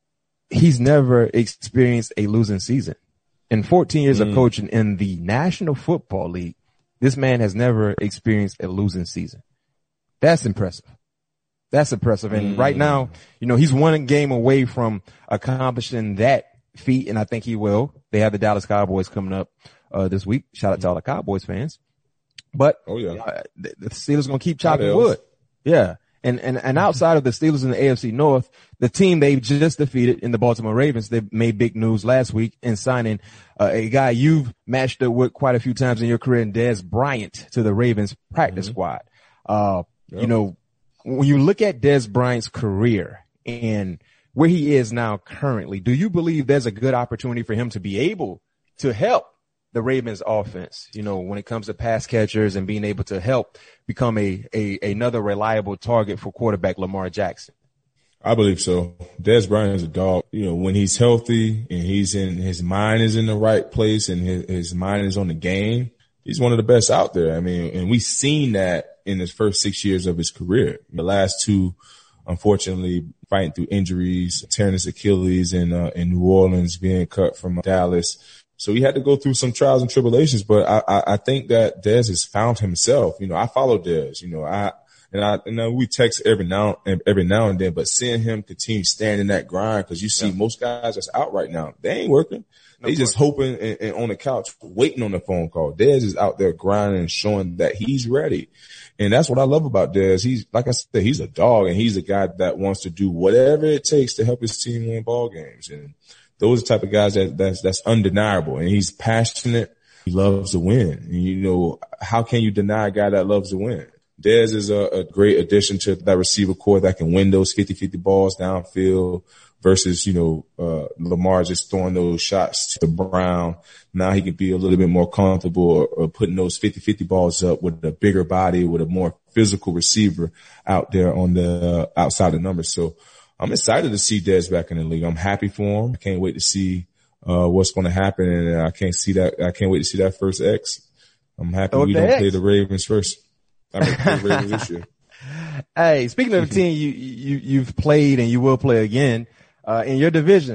he's never experienced a losing season. In fourteen years mm. of coaching in the National Football League, this man has never experienced a losing season. That's impressive. That's impressive. And mm. right now, you know, he's one game away from accomplishing that feat, and I think he will. They have the Dallas Cowboys coming up uh this week. Shout out to all the Cowboys fans. But oh yeah, uh, the, the Steelers going to keep chopping wood. Yeah. And, and, and outside of the Steelers in the A F C North, the team they just defeated in the Baltimore Ravens, they made big news last week in signing uh, a guy you've matched up with quite a few times in your career, in Dez Bryant, to the Ravens practice mm-hmm. squad. Uh, yep. You know, when you look at Dez Bryant's career and where he is now currently, do you believe there's a good opportunity for him to be able to help the Ravens offense, you know, when it comes to pass catchers and being able to help become a, a, another reliable target for quarterback Lamar Jackson? I believe so. Dez Bryant is a dog. You know, when he's healthy and he's in, his mind is in the right place and his, his mind is on the game, he's one of the best out there. I mean, and we've seen that in his first six years of his career. The last two, unfortunately, fighting through injuries, tearing his Achilles in, uh, in New Orleans, being cut from Dallas. So he had to go through some trials and tribulations, but I, I, I think that Dez has found himself. You know, I follow Dez, you know, I, and I, and then we text every now and every now and then, but seeing him continue standing that grind, cause you see yeah. most guys that's out right now, they ain't working. No they just hoping and, and on the couch, waiting on the phone call. Dez is out there grinding and showing that he's ready. And that's what I love about Dez. He's, like I said, he's a dog, and he's a guy that wants to do whatever it takes to help his team win ball games. And those are the type of guys that that's, that's undeniable. And he's passionate. He loves to win. And you know, how can you deny a guy that loves to win? Dez is a, a great addition to that receiver core that can win those fifty-fifty balls downfield versus, you know, uh, Lamar just throwing those shots to Brown. Now he can be a little bit more comfortable or, or putting those fifty-fifty balls up with a bigger body, with a more physical receiver out there on the uh, outside the numbers. So I'm excited to see Dez back in the league. I'm happy for him. I can't wait to see uh what's going to happen, and I can't see that. I can't wait to see that first X. I'm happy oh, we don't X. play the Ravens first. I mean, play the Ravens this year. Hey, speaking of a team you you you've played and you will play again uh in your division,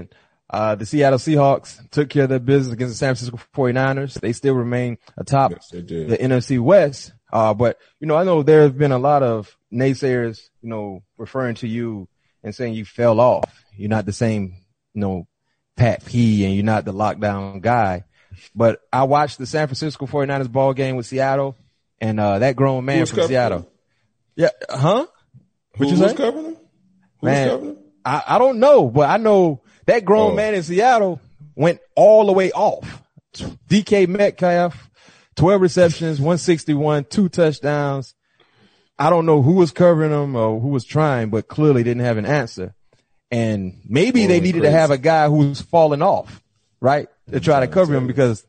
Uh, the Seattle Seahawks took care of their business against the San Francisco forty-niners. They still remain atop Yes, they did. the N F C West. Uh, but, you know, I know there have been a lot of naysayers, you know, referring to you and saying you fell off. You're not the same, you know, Pat P and you're not the lockdown guy. But I watched the San Francisco forty-niners ball game with Seattle and, uh, that grown man Who's from Seattle. Them? Yeah. Huh? What Who, you who's say? covering them? Who's Man, covering them? I, I don't know, but I know that grown Oh. man in Seattle went all the way off. D K Metcalf, twelve receptions, one sixty-one, two touchdowns. I don't know who was covering him or who was trying, but clearly didn't have an answer. And maybe they Going needed crazy. to have a guy who's fallen off, right? To try to cover him because,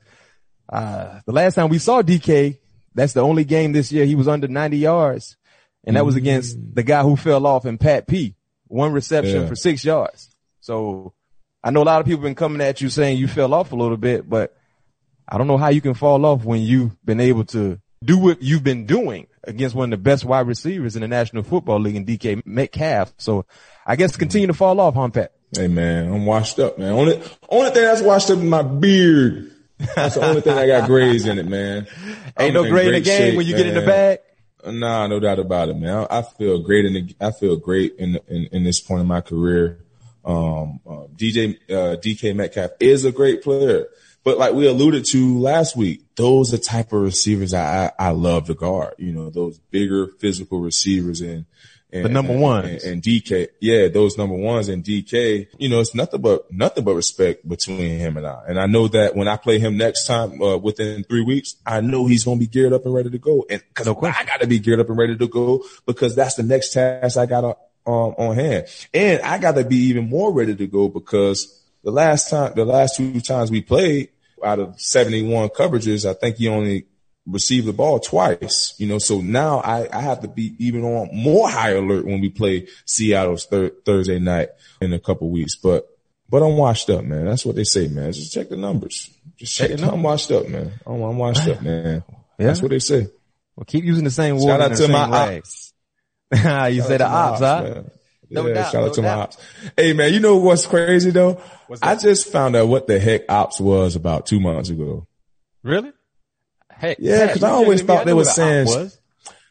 uh, the last time we saw D K, that's the only game this year he was under ninety yards. And that was against the guy who fell off in Pat P. One reception Yeah. for six yards. So I know a lot of people been coming at you saying you fell off a little bit, but I don't know how you can fall off when you've been able to do what you've been doing against one of the best wide receivers in the National Football League in D K Metcalf. So I guess continue to fall off, huh, Pat? Hey man, I'm washed up, man. Only only thing that's washed up is my beard. That's the only thing that got grays in it, man. Ain't I'm no in gray in the great game shape, when you get in the man. bag. Nah, no doubt about it, man. I, I feel great in the, I feel great in, in, in this point in my career. Um, uh, D J, uh, D K Metcalf is a great player, but like we alluded to last week, those are the type of receivers I, I, I love to guard, you know, those bigger physical receivers and, and The number and, ones. and, and D K. Yeah, those number ones and D K, you know, it's nothing but, nothing but respect between him and I. And I know that when I play him next time, uh, within three weeks, I know he's going to be geared up and ready to go. And cause No I question. got to be geared up and ready to go because that's the next task I got to, um, on hand. And I got to be even more ready to go because the last time, the last two times we played out of seventy-one coverages, I think he only received the ball twice, you know, so now I, I have to be even on more high alert when we play Seattle's thir- Thursday night in a couple weeks. But, but I'm washed up, man. That's what they say, man. Just check the numbers. Just check it. I'm washed up, man. I'm, I'm washed up, man. Yeah. That's what they say. Well, keep using the same word. Shout out and to the my same rags. ops. You Shout say out the to my ops, huh? man. No Yeah, doubt, shout no out to my doubt. ops. Hey, man, you know what's crazy though? What's I that? just found out what the heck ops was about two months ago. Really? Hey, Yeah, Pat, 'cause you I always kidding me? thought I they knew was what a saying- op was.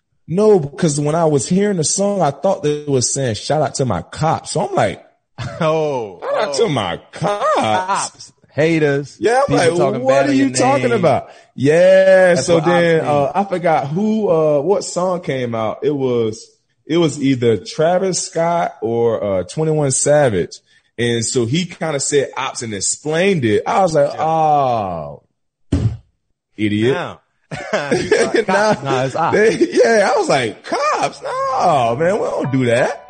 No, because when I was hearing the song, I thought they was saying shout out to my cops. So I'm like, Oh, shout out to my cops. ops, haters. Yeah, I'm people like, talking what bad are on you your talking name. about? Yeah, That's so what then, ops uh, mean. I forgot who, uh, what song came out. It was, it was either Travis Scott or, uh, twenty-one Savage. And so he kind of said ops and explained it. I was like, oh, idiot. Now. You thought cops. Nah, Nah, it's ops. they- yeah, I was like, cops? No, man, we don't do that.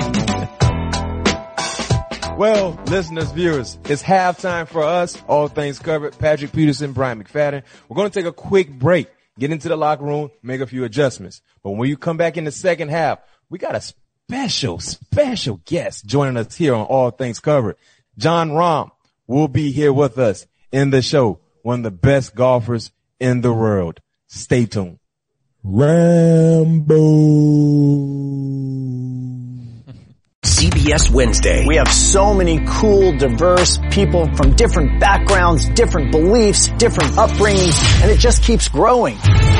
Well, listeners, viewers, it's halftime for us. All things covered. Patrick Peterson, Brian McFadden. We're going to take a quick break, get into the locker room, make a few adjustments. But when you come back in the second half, we got a special, special guest joining us here on All Things Covered. John Rahm will be here with us in the show. One of the best golfers in the world. Stay tuned. Rambo. C B S Wednesday. We have so many cool, diverse people from different backgrounds, different beliefs, different upbringings, and it just keeps growing.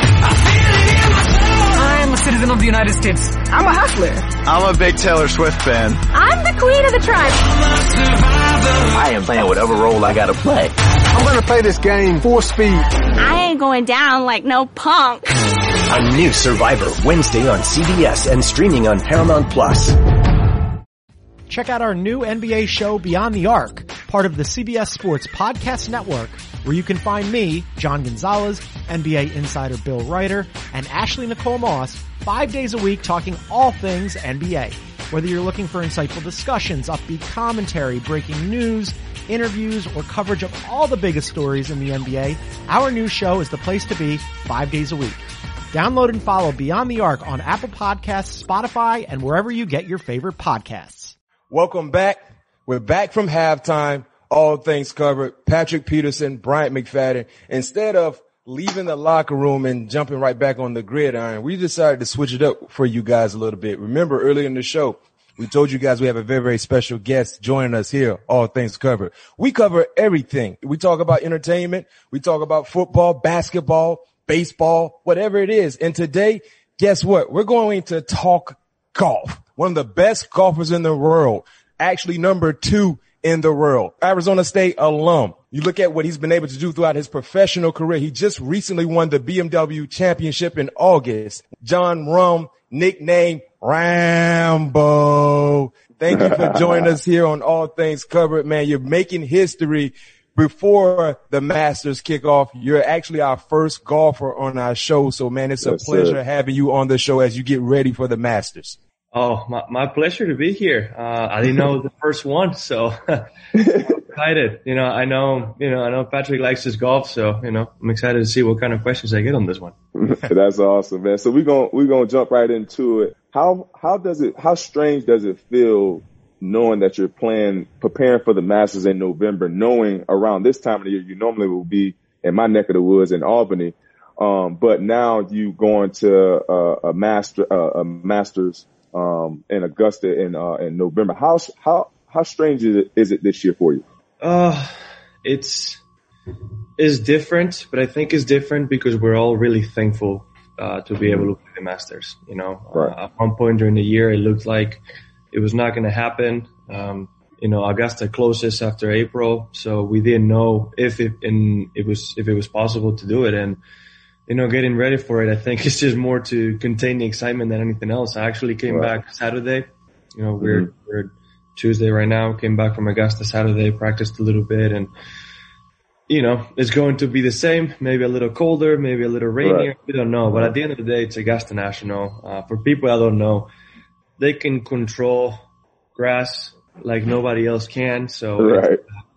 I'm a citizen of the United States. I'm a hustler. I'm a big Taylor Swift fan. I'm the queen of the tribe. I am playing whatever role I gotta play. I'm going to play this game full speed. I ain't going down like no punk. A new Survivor Wednesday on C B S and streaming on Paramount Plus. Check out our new N B A show Beyond the Arc, part of the C B S Sports Podcast Network, where you can find me, John Gonzalez, N B A insider Bill Ryder, and Ashley Nicole Moss, five days a week talking all things N B A. Whether you're looking for insightful discussions, upbeat commentary, breaking news, interviews, or coverage of all the biggest stories in the N B A, our new show is the place to be five days a week. Download and follow Beyond the Arc on Apple Podcasts, Spotify, and wherever you get your favorite podcasts. Welcome back. We're back from halftime. All things covered. Patrick Peterson, Bryant McFadden. Instead of leaving the locker room and jumping right back on the gridiron, we decided to switch it up for you guys a little bit. Remember earlier in the show, We told you guys we have a very, very special guest joining us here, All Things Covered. We cover everything. We talk about entertainment. We talk about football, basketball, baseball, whatever it is. And today, guess what? We're going to talk golf. One of the best golfers in the world, actually number two in the world, Arizona State alum. You look at what he's been able to do throughout his professional career. He just recently won the B M W championship in August. Jon Rahm, nicknamed Rambo. Thank you for joining us here on All Things Covered, man. You're making history before the Masters kick off. You're actually our first golfer on our show. So, man, it's a yes, pleasure sir. having you on the show as you get ready for the Masters. Oh, my, my pleasure to be here. Uh, I didn't know the first one, so I'm excited. You know, I know, you know, I know Patrick likes his golf, so, you know, I'm excited to see what kind of questions I get on this one. That's awesome, man. So we're going, we're going to jump right into it. How, how does it, how strange does it feel knowing that you're playing, preparing for the Masters in November, knowing around this time of the year, you normally will be in my neck of the woods in Albany. Um, but now you going to uh, a master, uh, a Masters, um, in Augusta in, uh, in November. How, how, how strange is it, is it this year for you? Uh, it's, it's different, but I think it's different because we're all really thankful, uh, to be able to play the Masters. You know, right. uh, at one point during the year, it looked like it was not going to happen. Um, you know, Augusta closes after April, so we didn't know if it, and it was, if it was possible to do it. And, you know, getting ready for it, I think it's just more to contain the excitement than anything else. I actually came right. back Saturday. You know, we're, mm-hmm. we're Tuesday right now, came back from Augusta Saturday, practiced a little bit, and, you know, it's going to be the same, maybe a little colder, maybe a little rainier. Right. We don't know. But at the end of the day, it's Augusta National. Uh, for people that don't know, they can control grass like nobody else can. So right.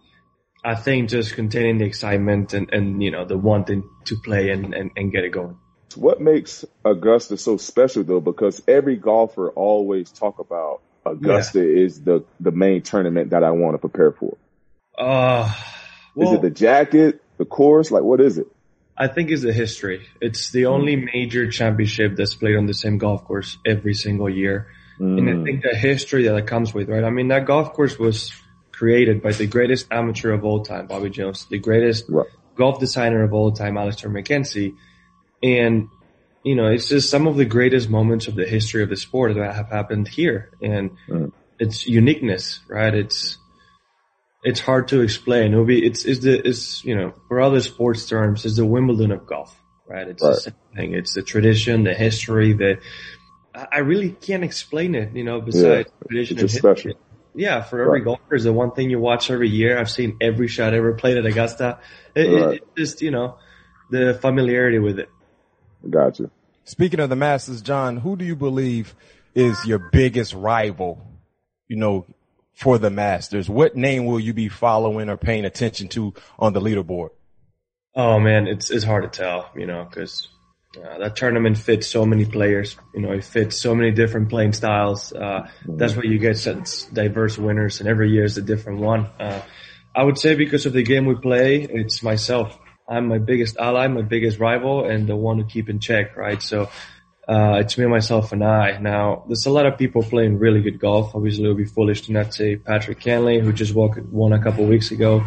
I think just containing the excitement and, and you know, the wanting to play and, and, and get it going. What makes Augusta so special, though? Because every golfer always talk about Augusta yeah. is the, the main tournament that I want to prepare for. Uh, well, is it the jacket, the course? Like, what is it? I think it's the history. It's the only major championship that's played on the same golf course every single year. Mm. And I think the history that it comes with, right? I mean, that golf course was created by the greatest amateur of all time, Bobby Jones, the greatest right. golf designer of all time, Alister MacKenzie. And, you know, it's just some of the greatest moments of the history of the sport that have happened here. And mm. it's uniqueness, right? It's, it's hard to explain. It'll be, it's, it's the, it's, you know, for other sports terms, it's the Wimbledon of golf, right? It's right. the same thing. It's the tradition, the history, the, I really can't explain it, you know, besides yeah, tradition it's and just history. Special. Yeah, for every right. golfer, is the one thing you watch every year. I've seen every shot ever played at Augusta. It, right. it, it's just, you know, the familiarity with it. Gotcha. Speaking of the Masters, John, who do you believe is your biggest rival, you know, for the Masters? What name will you be following or paying attention to on the leaderboard? Oh, man, it's it's hard to tell, you know, because uh, that tournament fits so many players. You know, it fits so many different playing styles. Uh, mm-hmm. That's why you get such diverse winners, and every year is a different one. Uh, I would say because of the game we play, it's myself. I'm my biggest ally, my biggest rival, and the one to keep in check, right? So uh it's me, myself, and I. Now, there's a lot of people playing really good golf. Obviously, it would be foolish to not say Patrick Cantlay, who just walked, won a couple of weeks ago.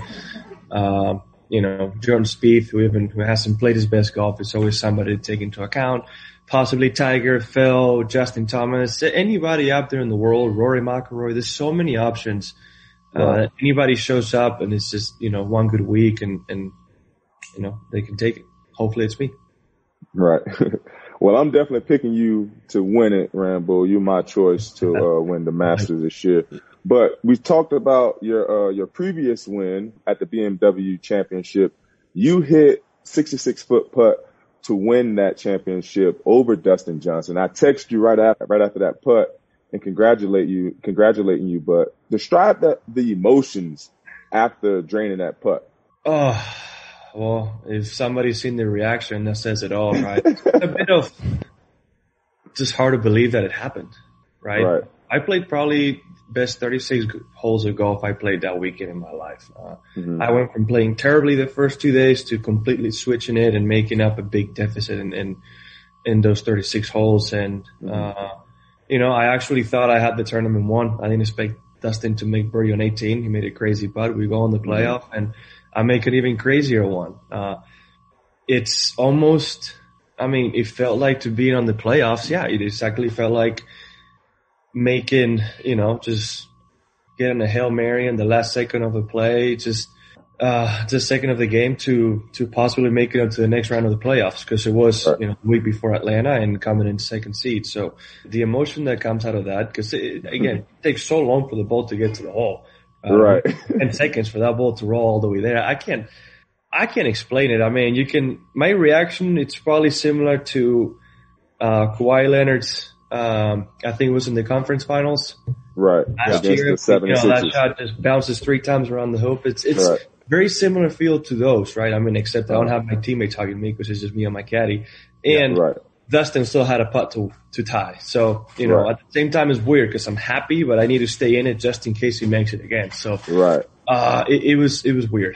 Um, you know, Jordan Spieth, who even who hasn't played his best golf. It's always somebody to take into account. Possibly Tiger, Phil, Justin Thomas, anybody out there in the world, Rory McIlroy. There's so many options. Uh, anybody shows up, and it's just, you know, one good week, and, and you know, they can take it. Hopefully it's me. Right. Well, I'm definitely picking you to win it, Rambo. You're my choice to uh, win the Masters this year. But we talked about your uh, your previous win at the B M W Championship. You hit sixty-six foot putt to win that championship over Dustin Johnson. I texted you right after right after that putt and congratulate you, congratulating you. But describe that the emotions after draining that putt. Oh. Well, if somebody's seen the reaction, that says it all, right? It's a bit of just hard to believe that it happened, right? Right. I played probably best thirty-six holes of golf I played that weekend in my life. Uh, mm-hmm. I went from playing terribly the first two days to completely switching it and making up a big deficit in, in, in those thirty-six holes. And, mm-hmm. uh, you know, I actually thought I had the tournament won. I didn't expect Dustin to make birdie on eighteen. He made a crazy putt. We go on the playoff, mm-hmm. and I make an even crazier one. Uh, it's almost, I mean, it felt like to be on the playoffs. Yeah, it exactly felt like making, you know, just getting a Hail Mary in the last second of the play, just uh the second of the game to to possibly make it up to the next round of the playoffs, because it was, you know, the week before Atlanta and coming in second seed. So the emotion that comes out of that, because again, it takes so long for the ball to get to the hole. Um, right. ten seconds for that ball to roll all the way there. I can't, I can't explain it. I mean, you can, my reaction, it's probably similar to, uh, Kawhi Leonard's, um, I think it was in the conference finals. Right. Last Against year, the you know, that shot just bounces three times around the hoop. It's, it's right. very similar feel to those, right? I mean, except I don't have my teammates hugging me because it's just me and my caddy. And yeah, right. Dustin still had a putt to, to tie. So, you know, right. at the same time, it's weird because I'm happy, but I need to stay in it just in case he makes it again. So, right. uh, it, it was, it was weird.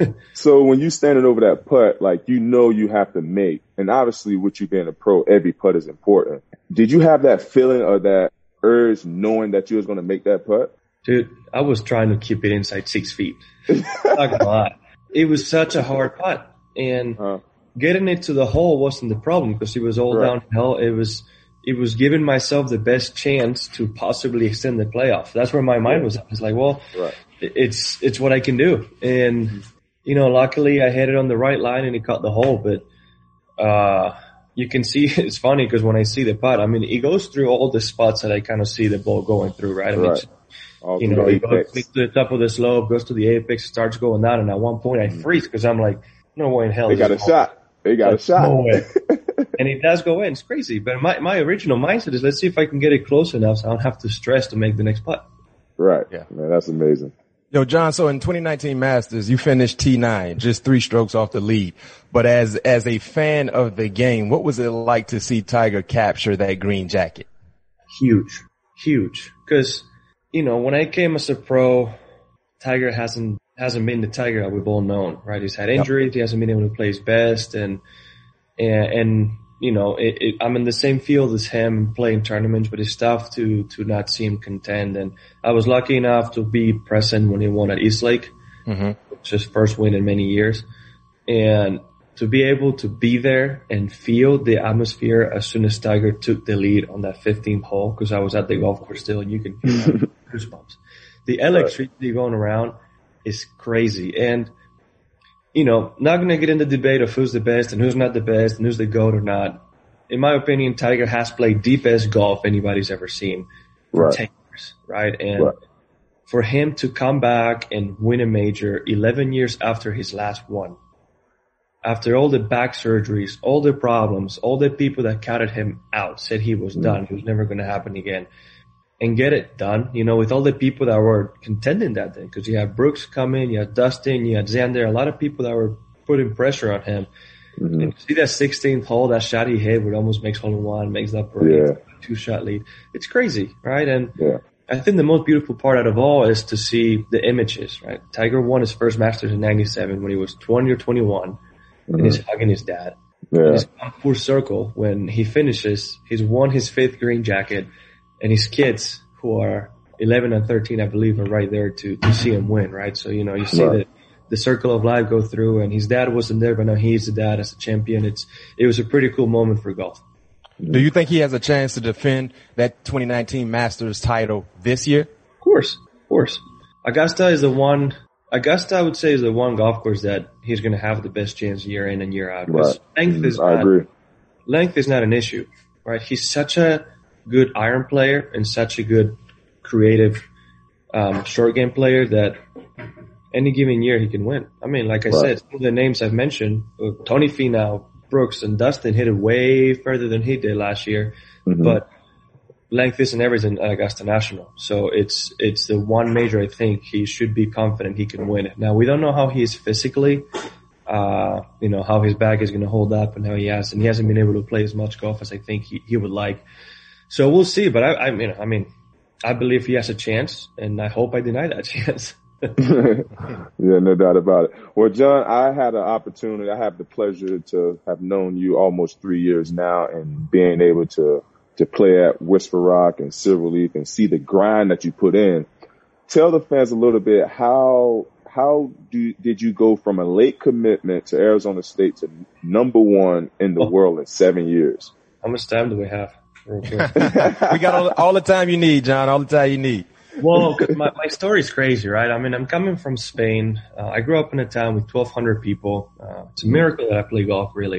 So when you standing over that putt, like, you know, you have to make, and obviously with you being a pro, every putt is important. Did you have that feeling or that urge knowing that you was going to make that putt? Dude, I was trying to keep it inside six feet. Not gonna lie. It was such a hard putt, and uh, getting it to the hole wasn't the problem because it was all right. downhill. It was, it was giving myself the best chance to possibly extend the playoff. That's where my mind was at. It's like, well, right. it's, it's what I can do. And, you know, luckily I had it on the right line and it caught the hole, but, uh, you can see, it's funny because when I see the putt, I mean, it goes through all the spots that I kind of see the ball going through, right? I mean, right. All you know, it goes to the top of the slope, goes to the apex, starts going down, and at one point I freeze because I'm like, no way in hell. They got a shot. They got a shot. No way. And it does go in. It's crazy. But my, my original mindset is, let's see if I can get it close enough so I don't have to stress to make the next putt. Right. Yeah. Man, that's amazing. Yo, John, so in twenty nineteen Masters, you finished T nine, just three strokes off the lead. But as, as a fan of the game, what was it like to see Tiger capture that green jacket? Huge. Huge. Because, you know, when I came as a pro, Tiger hasn't, hasn't been the Tiger that we've all known, right? He's had injuries. Yep. He hasn't been able to play his best. And, and, and you know, it, it, I'm in the same field as him playing tournaments, but it's tough to, to not see him contend. And I was lucky enough to be present when he won at East Lake, mm-hmm. which is his first win in many years. And to be able to be there and feel the atmosphere as soon as Tiger took the lead on that fifteenth hole, because I was at the golf course still, and you can feel goosebumps. The electricity going around is crazy. And, you know, not going to get into the debate of who's the best and who's not the best and who's the GOAT or not. In my opinion, Tiger has played the best golf anybody's ever seen for right. ten years, right? And right. for him to come back and win a major eleven years after his last one, after all the back surgeries, all the problems, all the people that counted him out, said he was done, it was never going to happen again, and get it done, you know, with all the people that were contending that day, because you had Brooks come in, you had Dustin, you had Xander, a lot of people that were putting pressure on him. Mm-hmm. And see that sixteenth hole, that shot he hit, where it almost makes hole in one, makes that birdie, yeah. two shot lead. It's crazy, right? And yeah. I think the most beautiful part out of all is to see the images, right? Tiger won his first Masters in ninety-seven when he was twenty or twenty-one, mm-hmm. and he's hugging his dad. Yeah. And he's come full circle when he finishes. He's won his fifth green jacket, and his kids, who are eleven and thirteen, I believe, are right there to, to see him win, right? So, you know, you see right. the, the circle of life go through, and his dad wasn't there, but now he's the dad as a champion. It's, it was a pretty cool moment for golf. Do you think he has a chance to defend that twenty nineteen Masters title this year? Of course, of course. Augusta is the one, Augusta I would say is the one golf course that he's going to have the best chance year in and year out. Right. Length is I not, agree. Length is not an issue, right? He's such a good iron player and such a good creative um, short game player that any given year he can win. I mean, like I right. said, some of the names I've mentioned, uh, Tony Finau, Brooks, and Dustin hit it way further than he did last year, mm-hmm. but length isn't everything at Augusta National. So it's it's the one major I think he should be confident he can win it. Now, we don't know how he is physically, uh, you know, how his back is going to hold up and how he has, and he hasn't been able to play as much golf as I think he, he would like. So we'll see, but I, I mean, I mean, I believe he has a chance, and I hope I deny that chance. Yeah, no doubt about it. Well, John, I had an opportunity. I have the pleasure to have known you almost three years now, and being able to to play at Whisper Rock and Silverleaf and see the grind that you put in. Tell the fans a little bit how how do did you go from a late commitment to Arizona State to number one in the oh. world in seven years? How much time do we have? Real quick. We got all, all the time you need, John. All the time you need. Well, my, my story's crazy, right? I mean, I'm coming from Spain. Uh, I grew up in a town with twelve hundred people. Uh, it's a miracle that I play golf, really.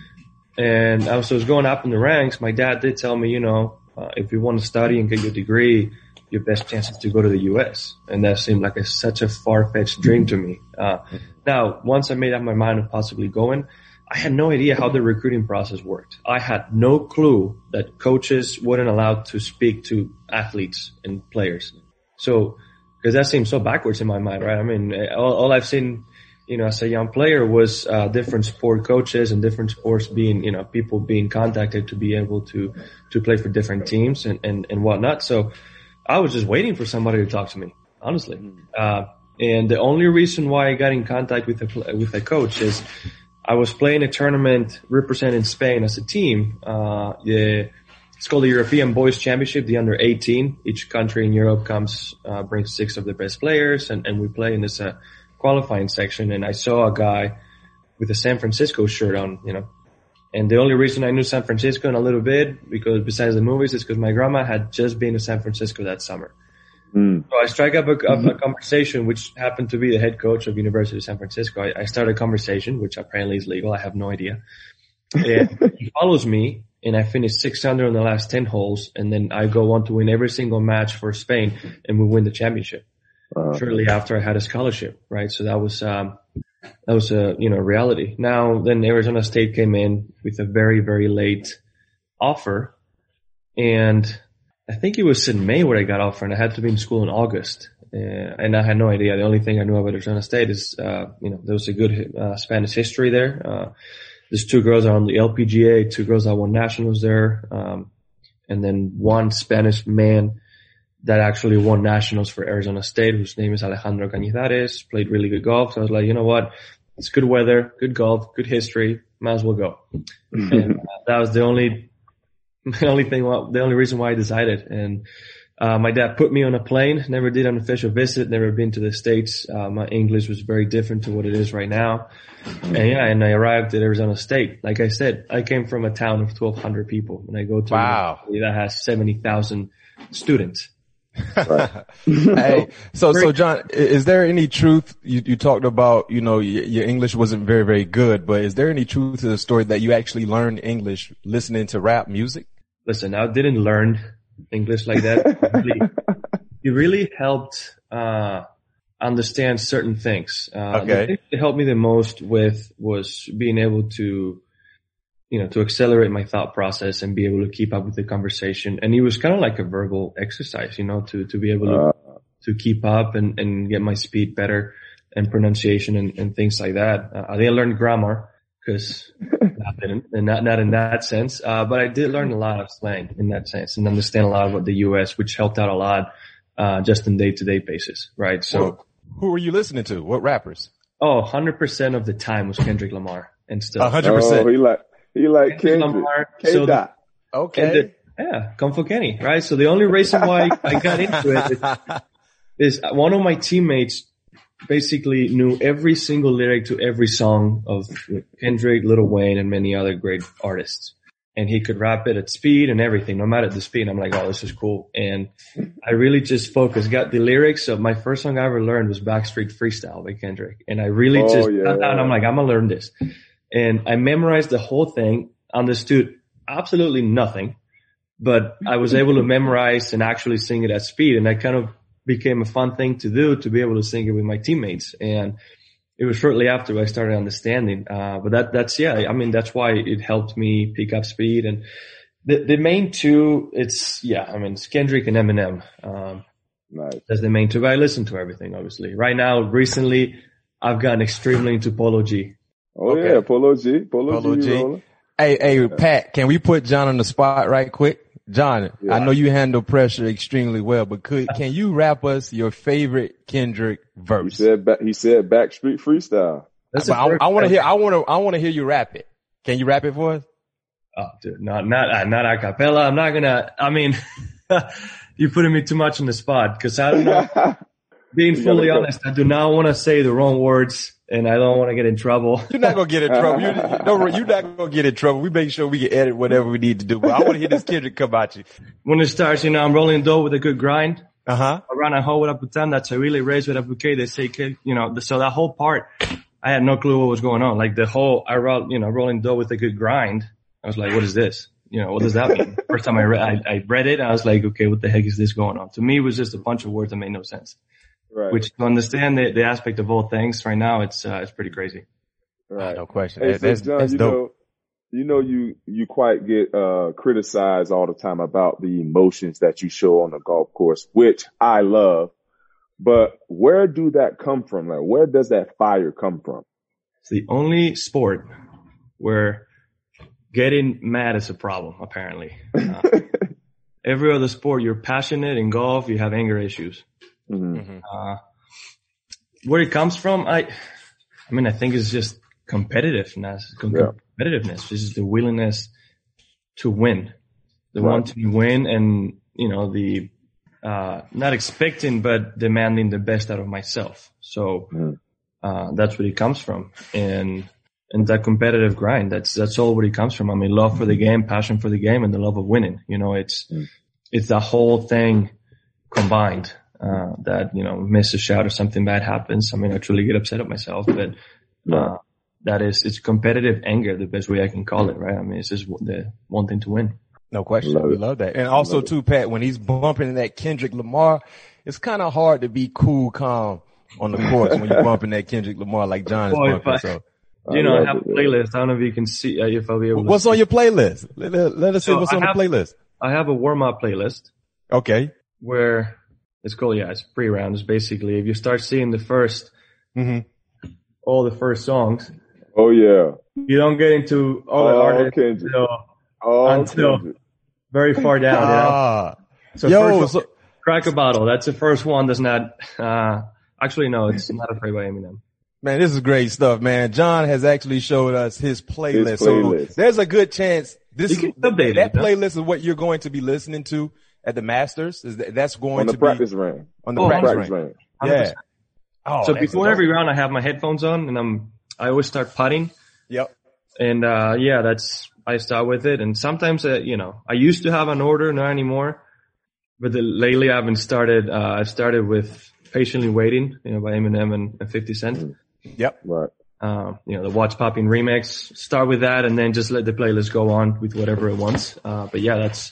And I was, I was going up in the ranks. My dad did tell me, you know, uh, if you want to study and get your degree, your best chance is to go to the U S. And that seemed like a, such a far-fetched dream to me. Uh, now, once I made up my mind of possibly going, I had no idea how the recruiting process worked. I had no clue that coaches weren't allowed to speak to athletes and players. So, because that seems so backwards in my mind, right? I mean, all, all I've seen, you know, as a young player was uh, different sport coaches and different sports being, you know, people being contacted to be able to to play for different teams and and and whatnot. So, I was just waiting for somebody to talk to me, honestly. Uh, and the only reason why I got in contact with a with a coach is I was playing a tournament representing Spain as a team. Uh, the, it's called the European Boys Championship, the under eighteen. Each country in Europe comes, uh, brings six of their best players, and, and we play in this, uh, qualifying section. And I saw a guy with a San Francisco shirt on, you know. And the only reason I knew San Francisco in a little bit, because besides the movies, is because my grandma had just been to San Francisco that summer. Mm. So I strike up a, a, a conversation, which happened to be the head coach of University of San Francisco. I, I started a conversation, which apparently is legal. I have no idea. And he follows me, and I finished six under on the last ten holes, and then I go on to win every single match for Spain, and we win the championship. Uh, Shortly after I had a scholarship, right? So that was um that was a you know reality. Now then, Arizona State came in with a very very late offer, and I think it was in May where I got offered, and I had to be in school in August. Uh, and I had no idea. The only thing I knew about Arizona State is, uh, you know, there was a good uh, Spanish history there. Uh, there's two girls that are on the L P G A, two girls that won nationals there, um, and then one Spanish man that actually won nationals for Arizona State, whose name is Alejandro Cañizares, played really good golf. So I was like, you know what? It's good weather, good golf, good history. Might as well go. And uh, that was the only The only thing, the only reason why I decided. And, uh, my dad put me on a plane, never did an official visit, never been to the States. Uh, my English was very different to what it is right now. And yeah, and I arrived at Arizona State. Like I said, I came from a town of twelve hundred people, and I go to wow. a that has seventy thousand students. Right. Hey, so, so John, is there any truth? You, you talked about, you know, your, your English wasn't very, very good, but is there any truth to the story that you actually learned English listening to rap music? Listen, I didn't learn English like that. It really, it really helped, uh, understand certain things. Uh, okay. The thing that helped me the most with was being able to, you know, to accelerate my thought process and be able to keep up with the conversation. And it was kind of like a verbal exercise, you know, to, to be able to, uh, to keep up and, and get my speed better and pronunciation and, and things like that. Uh, I didn't learn grammar because I didn't, and not, not in that sense. Uh, but I did learn a lot of slang in that sense and understand a lot about the U S, which helped out a lot, uh, just in day to day basis, right? So well, who were you listening to? What rappers? Oh, one hundred percent of the time was Kendrick Lamar and still. one hundred percent. Oh, he like, He like Kendrick. Lamar. So the, okay. The, yeah, Kung Fu Kenny, right? So the only reason why I got into it is, is one of my teammates basically knew every single lyric to every song of Kendrick, Lil Wayne, and many other great artists. And he could rap it at speed and everything, no matter the speed. I'm like, oh, this is cool. And I really just focused, got the lyrics of my first song I ever learned was Backstreet Freestyle by Kendrick. And I really oh, just yeah. got down. I'm like, I'm going to learn this. And I memorized the whole thing, understood absolutely nothing, but I was able to memorize and actually sing it at speed. And that kind of became a fun thing to do, to be able to sing it with my teammates. And it was shortly after I started understanding. Uh, but that, that's, yeah, I mean, that's why it helped me pick up speed. And the, the main two, it's, yeah, I mean, it's Kendrick and Eminem. Um, nice. That's the main two, but I listen to everything, obviously. Right now, recently, I've gotten extremely into Polo G. Oh okay. yeah, Polo G, Polo, Polo G. G. Hey, hey, yeah. Pat, can we put John on the spot right quick? John, yeah. I know you handle pressure extremely well, but could, can you rap us your favorite Kendrick verse? He said, he said Backstreet Freestyle. But I, I want to hear, I want to, I want to hear you rap it. Can you rap it for us? Oh, dude, not not uh, not a cappella. I'm not gonna. I mean, you're putting me too much on the spot because I don't know. Being fully honest, I do not want to say the wrong words, and I don't want to get in trouble. You're not gonna get in trouble. You, no, you're not gonna get in trouble. We make sure we can edit whatever we need to do. But I want to hear this Kendrick come at you. When it starts, you know, I'm rolling dough with a good grind. Uh huh. Around a hoe with a putan, that's a really raised with a bouquet. They say, you know, so that whole part, I had no clue what was going on. Like the whole, I roll, you know, rolling dough with a good grind. I was like, what is this? You know, what does that mean? First time I read, I, I read it, I was like, okay, what the heck is this going on? To me, it was just a bunch of words that made no sense. Right. Which to understand the, the aspect of all things right now, it's, uh, it's pretty crazy. Right. No question. Hey, that, so that's, John, that's you dope. know, you know, you, you quite get, uh, criticized all the time about the emotions that you show on the golf course, which I love. But where do that come from? Like, where does that fire come from? It's the only sport where getting mad is a problem, apparently. Uh, every other sport, you're passionate. In golf, you have anger issues. Mm-hmm. Uh, where it comes from, I, I mean, I think it's just competitiveness. Com- Yeah. Competitiveness. This is the willingness to win, the Right. want to win, and you know the uh, not expecting but demanding the best out of myself. So Mm. uh, that's where it comes from, and and that competitive grind. That's that's all where it comes from. I mean, love for the game, passion for the game, and the love of winning. You know, it's Mm. it's the whole thing combined. Uh, that you know, miss a shot or something bad happens. I mean, I truly get upset at myself, but. Uh, That is, it's competitive anger, the best way I can call it, right? I mean, it's just the one thing to win. No question. Love we it. love that. And also too, Pat, when he's bumping in that Kendrick Lamar, it's kind of hard to be cool, calm on the course when you're bumping that Kendrick Lamar like John is Boy, bumping. I- So You know, I love have a it, yeah. playlist. I don't know if you can see, uh, if I'll be able to. what's on your playlist? Let, let- let us see So what's I on have- the playlist. I have a warm-up playlist Okay. where it's called, yeah, it's pre-round. It's basically, if you start seeing the first, Mm-hmm. all the first songs, Oh yeah. you don't get into all the Oh, artists Kendrick. until Oh, Until- Kendrick. very far down, you know? Ah. So Yo, first, so, Crack a Bottle. That's the first one that's not, uh, actually, no, it's Not Afraid by Eminem. man, this is great stuff, man. John has actually showed us his playlist. His playlist. So there's a good chance this You is, can update that it, huh? playlist is what you're going to be listening to at the Masters. Is that, that's going On the to practice be range. on the Oh, practice Practice range. range. one hundred Yeah. percent. Oh, So that's before dope. every round, I have my headphones on, and I'm I always start putting, Yep. and uh yeah, that's I start with it. And sometimes, uh, you know, I used to have an order, not anymore. But the, lately, I've been started. Uh, I've started with "Patiently Waiting," you know, by Eminem and, and fifty Cent. Yep. Right. Um, you know, the Watch Popping remix. Start with that, and then just let the playlist go on with whatever it wants. Uh, but yeah, that's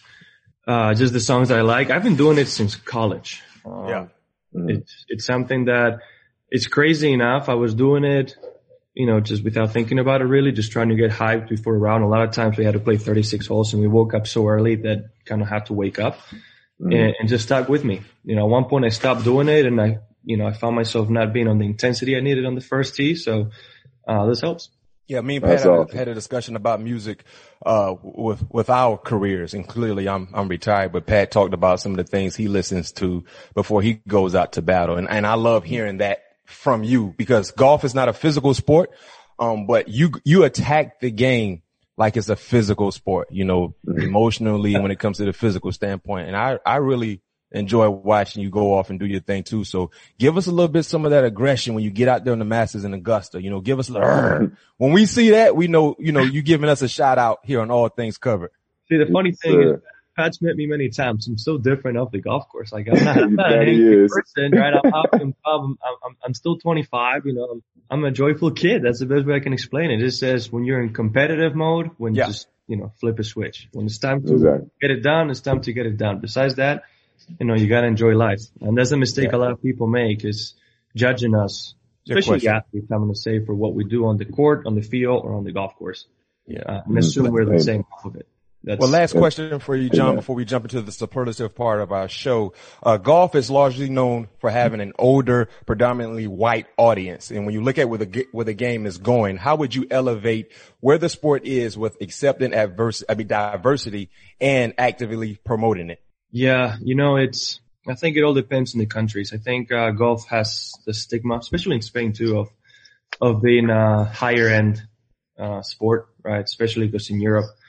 uh just the songs I like. I've been doing it since college. Um, Yeah. It's it's something that it's crazy enough. I was doing it, you know, just without thinking about it really, just trying to get hyped before a round. A lot of times we had to play thirty-six holes and we woke up so early that kind of had to wake up Mm-hmm. and, and just stuck with me. You know, at one point I stopped doing it and I, you know, I found myself not being on the intensity I needed on the first tee. So, uh, this helps. Yeah, me and That's Pat had, awesome. had a discussion about music, uh, with, with our careers. And clearly I'm, I'm retired, but Pat talked about some of the things he listens to before he goes out to battle. And, and I love hearing that from you because golf is not a physical sport. Um, but you, you attack the game like it's a physical sport, you know, emotionally when it comes to the physical standpoint. And I, I really enjoy watching you go off and do your thing too. So give us a little bit, some of that aggression when you get out there on the Masters in Augusta, you know, give us a little, "Arr." When we see that, we know, you know, you giving us a shout out here on All Things Covered. See, the funny Yes, thing sir. is, Pat's met me many times. I'm so different off the golf course. Like I'm not, I'm not That an he angry is. person, right? I'm, I'm, I'm, I'm, I'm still twenty-five. You know, I'm, I'm a joyful kid. That's the best way I can explain it. It just says when you're in competitive mode, when Yeah. you just, you know, flip a switch. When it's time to Exactly. get it done, it's time to get it done. Besides that, you know, you gotta enjoy life. And that's a mistake Yeah. a lot of people make is judging us, Good especially question. athletes, I'm going to say, for what we do on the court, on the field, or on the golf course. Yeah. Uh, and assume we're the Amen. same off of it. That's, Well, last question for you, John, Amen. before we jump into the superlative part of our show. Uh, golf is largely known for having an older, predominantly white audience. And when you look at where the, g- where the game is going, how would you elevate where the sport is with accepting adverse, I mean, diversity and actively promoting it? Yeah, you know, it's, I think it all depends on the countries. I think, uh, golf has the stigma, especially in Spain too, of, of being a higher end, uh, sport, right? Especially because in Europe,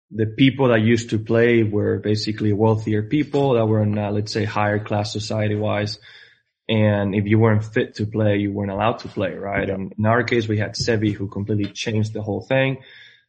the people that used to play were basically wealthier people that were in, uh, let's say, higher class society-wise. And if you weren't fit to play, you weren't allowed to play, right? And in our case, we had Sevi, who completely changed the whole thing.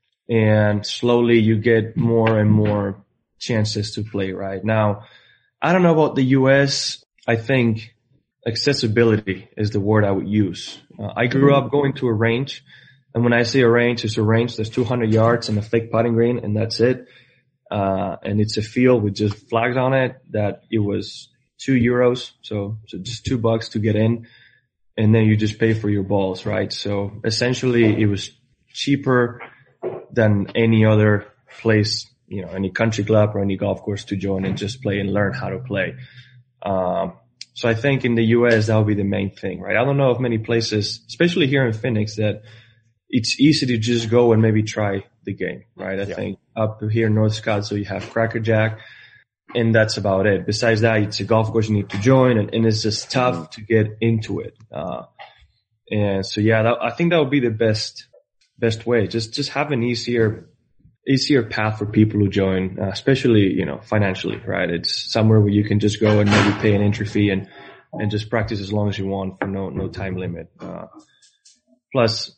And slowly you get more and more chances to play, right? Now, I don't know about the U S. I think accessibility is the word I would use. Uh, I grew up going to a range. And when I say a range, it's a range that's two hundred yards and a fake putting green, and that's it. Uh, and it's a field with just flags on it that it was two euros. So, so just two bucks to get in. And then you just pay for your balls, right? So essentially it was cheaper than any other place, you know, any country club or any golf course to join and just play and learn how to play. Um, so I think in the U S that would be the main thing, right? I don't know of many places, especially here in Phoenix, that it's easy to just go and maybe try the game, right? I yeah. think up here in North Scottsdale, you have Crackerjack, and that's about it. Besides that, it's a golf course you need to join, and, and it's just tough to get into it. Uh, and so, yeah, that, I think that would be the best, best way. Just, just have an easier, easier path for people who join, uh, especially, you know, financially, right? It's somewhere where you can just go and maybe pay an entry fee and, and just practice as long as you want for no, no time limit. Uh, plus,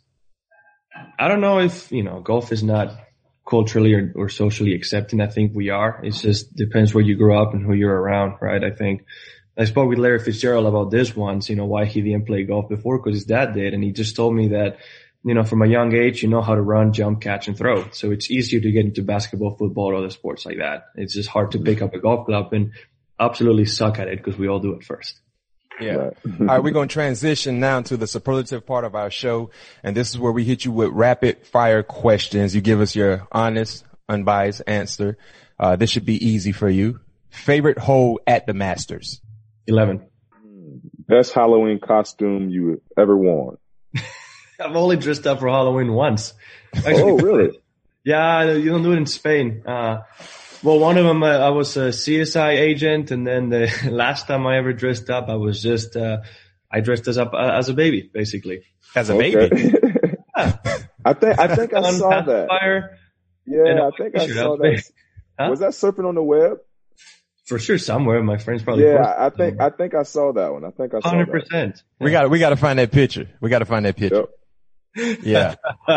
I don't know if, you know, golf is not culturally or, or socially accepting. I think we are. It just depends where you grew up and who you're around, right? I think I spoke with Larry Fitzgerald about this once, you know, why he didn't play golf before, because his dad did. And he just told me that, you know, from a young age, you know how to run, jump, catch, and throw. So it's easier to get into basketball, football, or other sports like that. It's just hard to pick up a golf club and absolutely suck at it because we all do it first. Yeah. Right. All right, we're going to transition now to the superlative part of our show. And this is where we hit you with rapid fire questions. You give us your honest, unbiased answer. Uh, this should be easy for you. Favorite hole at the Masters? eleven. Best Halloween costume you ever worn? I've only dressed up for Halloween once. Actually, oh, really? Yeah, you don't do it in Spain. Uh, Well, one of them, uh, I was a C S I agent, and then the last time I ever dressed up, I was just, uh, I dressed us up uh, as a baby, basically. As a okay. baby? Yeah. I think, I think I saw that. Fire, yeah, I think I saw that. Huh? Was that surfing on the web? For sure, somewhere. My friends probably. Yeah, I think, them. I think I saw that one. I think I saw one hundred percent. That. We got, we got to find that picture. We got to find that picture. Yep. Yeah.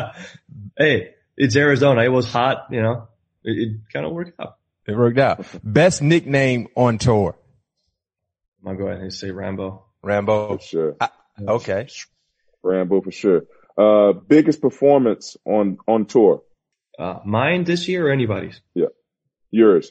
Hey, it's Arizona. It was hot, you know. It, it kind of worked out. It worked out. Best nickname on tour? I'm going to go ahead and say Rambo. Rambo. For sure. I, okay. Rambo for sure. Uh, biggest performance on, on tour? Uh, mine this year or anybody's? Yeah. Yours.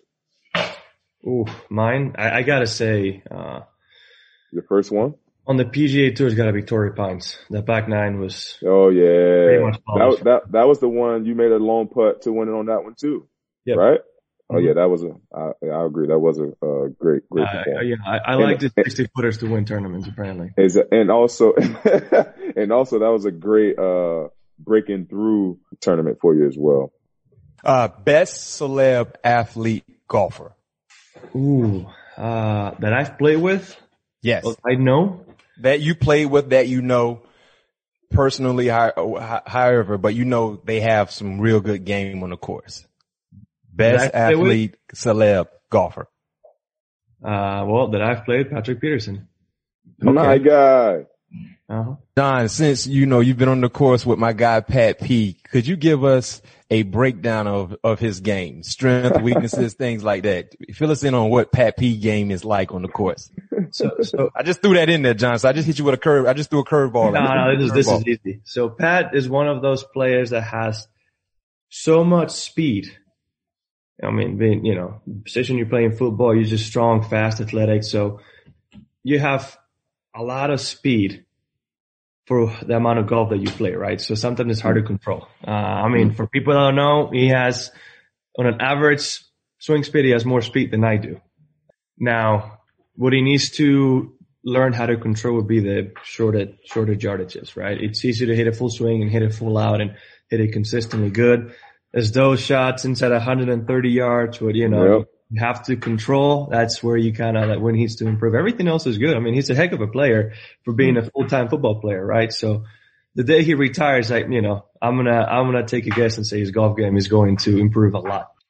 Ooh, mine. I, I gotta say, uh, your first one? On the P G A Tour, it's gotta be Torrey Pines. That back nine was. Oh yeah. That, that, that was the one you made a long putt to win it on that one too. Yep. Right? Oh yeah, that was a, I, I agree. That was a, uh, great, great performance. Uh, yeah, I, I like the sixty footers to win tournaments apparently. Is and also, and also that was a great, uh, breaking through tournament for you as well. Uh, best celeb athlete golfer. Ooh, uh, that I've played with? Yes. I know. That you played with, that you know personally, however, but you know they have some real good game on the course. Best athlete, celeb, golfer. Uh, well, that I've played, Patrick Peterson. Okay. My guy. Uh-huh. Don, since you know you've been on the course with my guy Pat P, could you give us a breakdown of, of his game, strength, weaknesses, things like that? Fill us in on what Pat P game is like on the course. So, so I just threw that in there, John. So I just hit you with a curve. I just threw a curveball. No, no, this is, this is easy. So Pat is one of those players that has so much speed. I mean, being, you know, position you're playing football, you're just strong, fast, athletic. So you have a lot of speed for the amount of golf that you play, right? So sometimes it's hard to control. Uh, I mean, for people that don't know, he has, on an average swing speed, he has more speed than I do. Now, what he needs to learn how to control would be the shorter, shorter yardages, right? It's easy to hit a full swing and hit it full out and hit it consistently good. As those shots inside one hundred thirty yards, what, you know, yep. you have to control. That's where you kind of, like, when he needs to improve. Everything else is good. I mean, he's a heck of a player for being a full-time football player, right? So the day he retires, like, you know, I'm going to, I'm going to take a guess and say his golf game is going to improve a lot.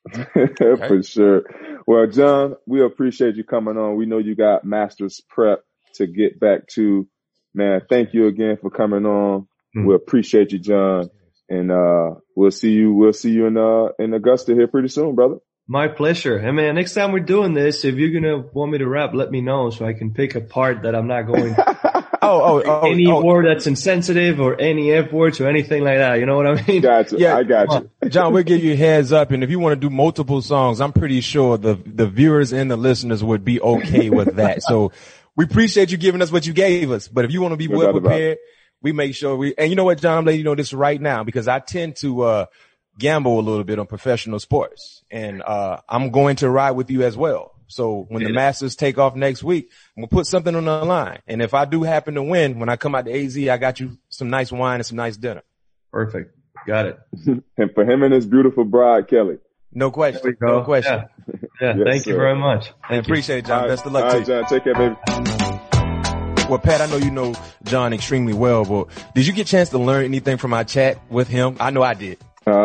Okay. For sure. Well, John, we appreciate you coming on. We know you got Masters prep to get back to. Man, thank you again for coming on. Mm. We appreciate you, John. And uh we'll see you we'll see you in uh in Augusta here pretty soon, brother. My pleasure. Hey man, next time we're doing this, if you're gonna want me to rap, let me know so I can pick a part that I'm not going oh, oh, oh, any oh. word that's insensitive or any F words or anything like that. You know what I mean? Gotcha. Yeah, I got you. John, we'll give you a heads up, and if you want to do multiple songs, I'm pretty sure the the viewers and the listeners would be okay with that. So we appreciate you giving us what you gave us. But if you want to be no well prepared, we make sure we, and you know what, John, I'm letting you know this right now because I tend to, uh, gamble a little bit on professional sports and, uh, I'm going to ride with you as well. So when yeah. the Masters take off next week, I'm going to put something on the line. And if I do happen to win, when I come out to A Z, I got you some nice wine and some nice dinner. Perfect. Got it. And for him and his beautiful bride, Kelly. No question. No question. Yeah. yeah yes, thank sir. you very much. Thank I appreciate it, John. Right. Best of luck All to right, you. John. Take care, baby. Well, Pat, I know you know John extremely well, but did you get a chance to learn anything from our chat with him? I know I did.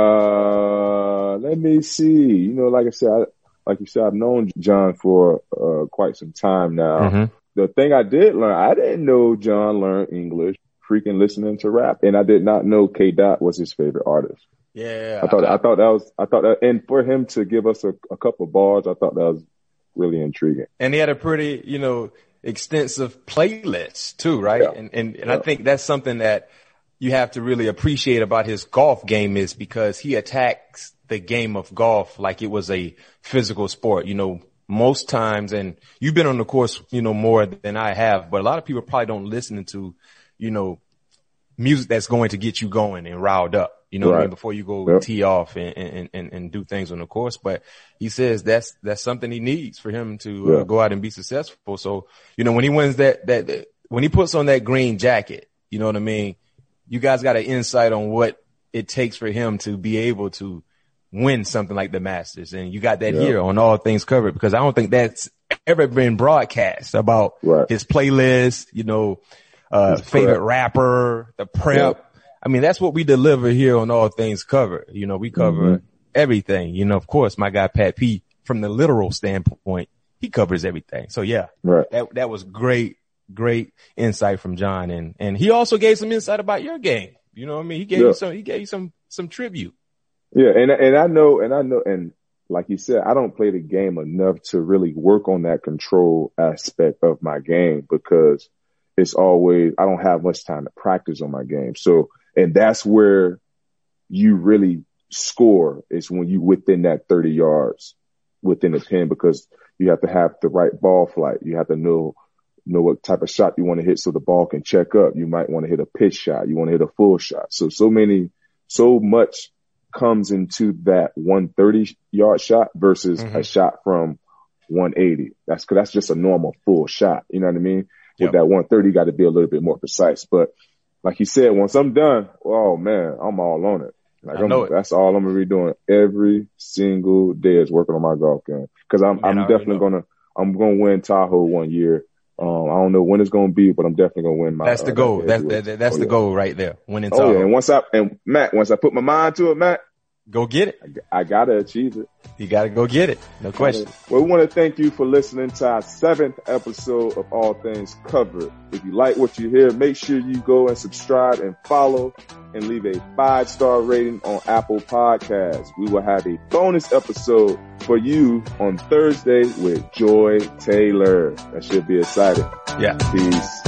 Uh, let me see. You know, like I said, I, like you said, I've known John for uh, quite some time now. Mm-hmm. The thing I did learn, I didn't know John learned English freaking listening to rap, and I did not know K Dot was his favorite artist. Yeah, I thought I thought that was I thought that, and for him to give us a, a couple bars, I thought that was really intriguing. And he had a pretty, you know, extensive playlist too, right? Yeah. And and, and yeah. I think that's something that you have to really appreciate about his golf game is because he attacks the game of golf like it was a physical sport. You know, most times, and you've been on the course, you know, more than I have, but a lot of people probably don't listen to, you know, music that's going to get you going and riled up. You know right. what I mean? Before you go yep. tee off and, and, and, and do things on the course. But he says that's, that's something he needs for him to yeah. uh, go out and be successful. So, you know, when he wins that, that, that, when he puts on that green jacket, you know what I mean? You guys got an insight on what it takes for him to be able to win something like the Masters. And you got that yeah. here on All Things Covered because I don't think that's ever been broadcast about right. his playlist, you know, uh, his favorite prep. rapper, the prep. Yeah. I mean, that's what we deliver here on All Things Covered. You know, we cover mm-hmm. everything. You know, of course, my guy Pat P, from the literal standpoint, he covers everything. So yeah, right. that that was great, great insight from John, and and he also gave some insight about your game. You know what I mean? He gave yeah. you some, he gave you some some tribute. Yeah, and and I know, and I know, and like you said, I don't play the game enough to really work on that control aspect of my game because it's always I don't have much time to practice on my game. So. And that's where you really score is when you within that thirty yards within the pin because you have to have the right ball flight. You have to know, know what type of shot you want to hit so the ball can check up. You might want to hit a pitch shot. You want to hit a full shot. So, so many, so much comes into that one thirty yard shot versus mm-hmm. a shot from one eighty. That's cause that's just a normal full shot. You know what I mean? Yep. With that one thirty, you got to be a little bit more precise, but like you said, once I'm done, oh man, I'm all on it. Like I I'm, know it. That's all I'm gonna be doing every single day is working on my golf game. Cause I'm, Man, I'm definitely gonna, I'm gonna win Tahoe one year. Um, I don't know when it's gonna be, but I'm definitely gonna win my. That's the uh, goal. that That's that, that, that's oh, the yeah. goal right there. Winning Oh Tahoe. yeah, and once I and Matt, once I put my mind to it, Matt, go get it. I, I gotta achieve it. You gotta go get it. No question. Well, we want to thank you for listening to our seventh episode of All Things Covered. If you like what you hear, make sure you go and subscribe and follow and leave a five star rating on Apple Podcasts. We will have a bonus episode for you on Thursday with Joy Taylor. That should be exciting. Yeah. Peace.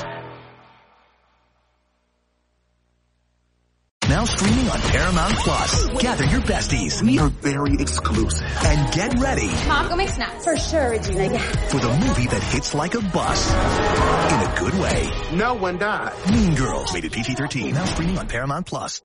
Now streaming on Paramount Plus. Gather your besties. We are very exclusive. And get ready. Mom, go make snacks. For sure, Regina, yeah. For the movie that hits like a bus. In a good way. No one died. Mean Girls. Rated P G thirteen. Now streaming on Paramount Plus.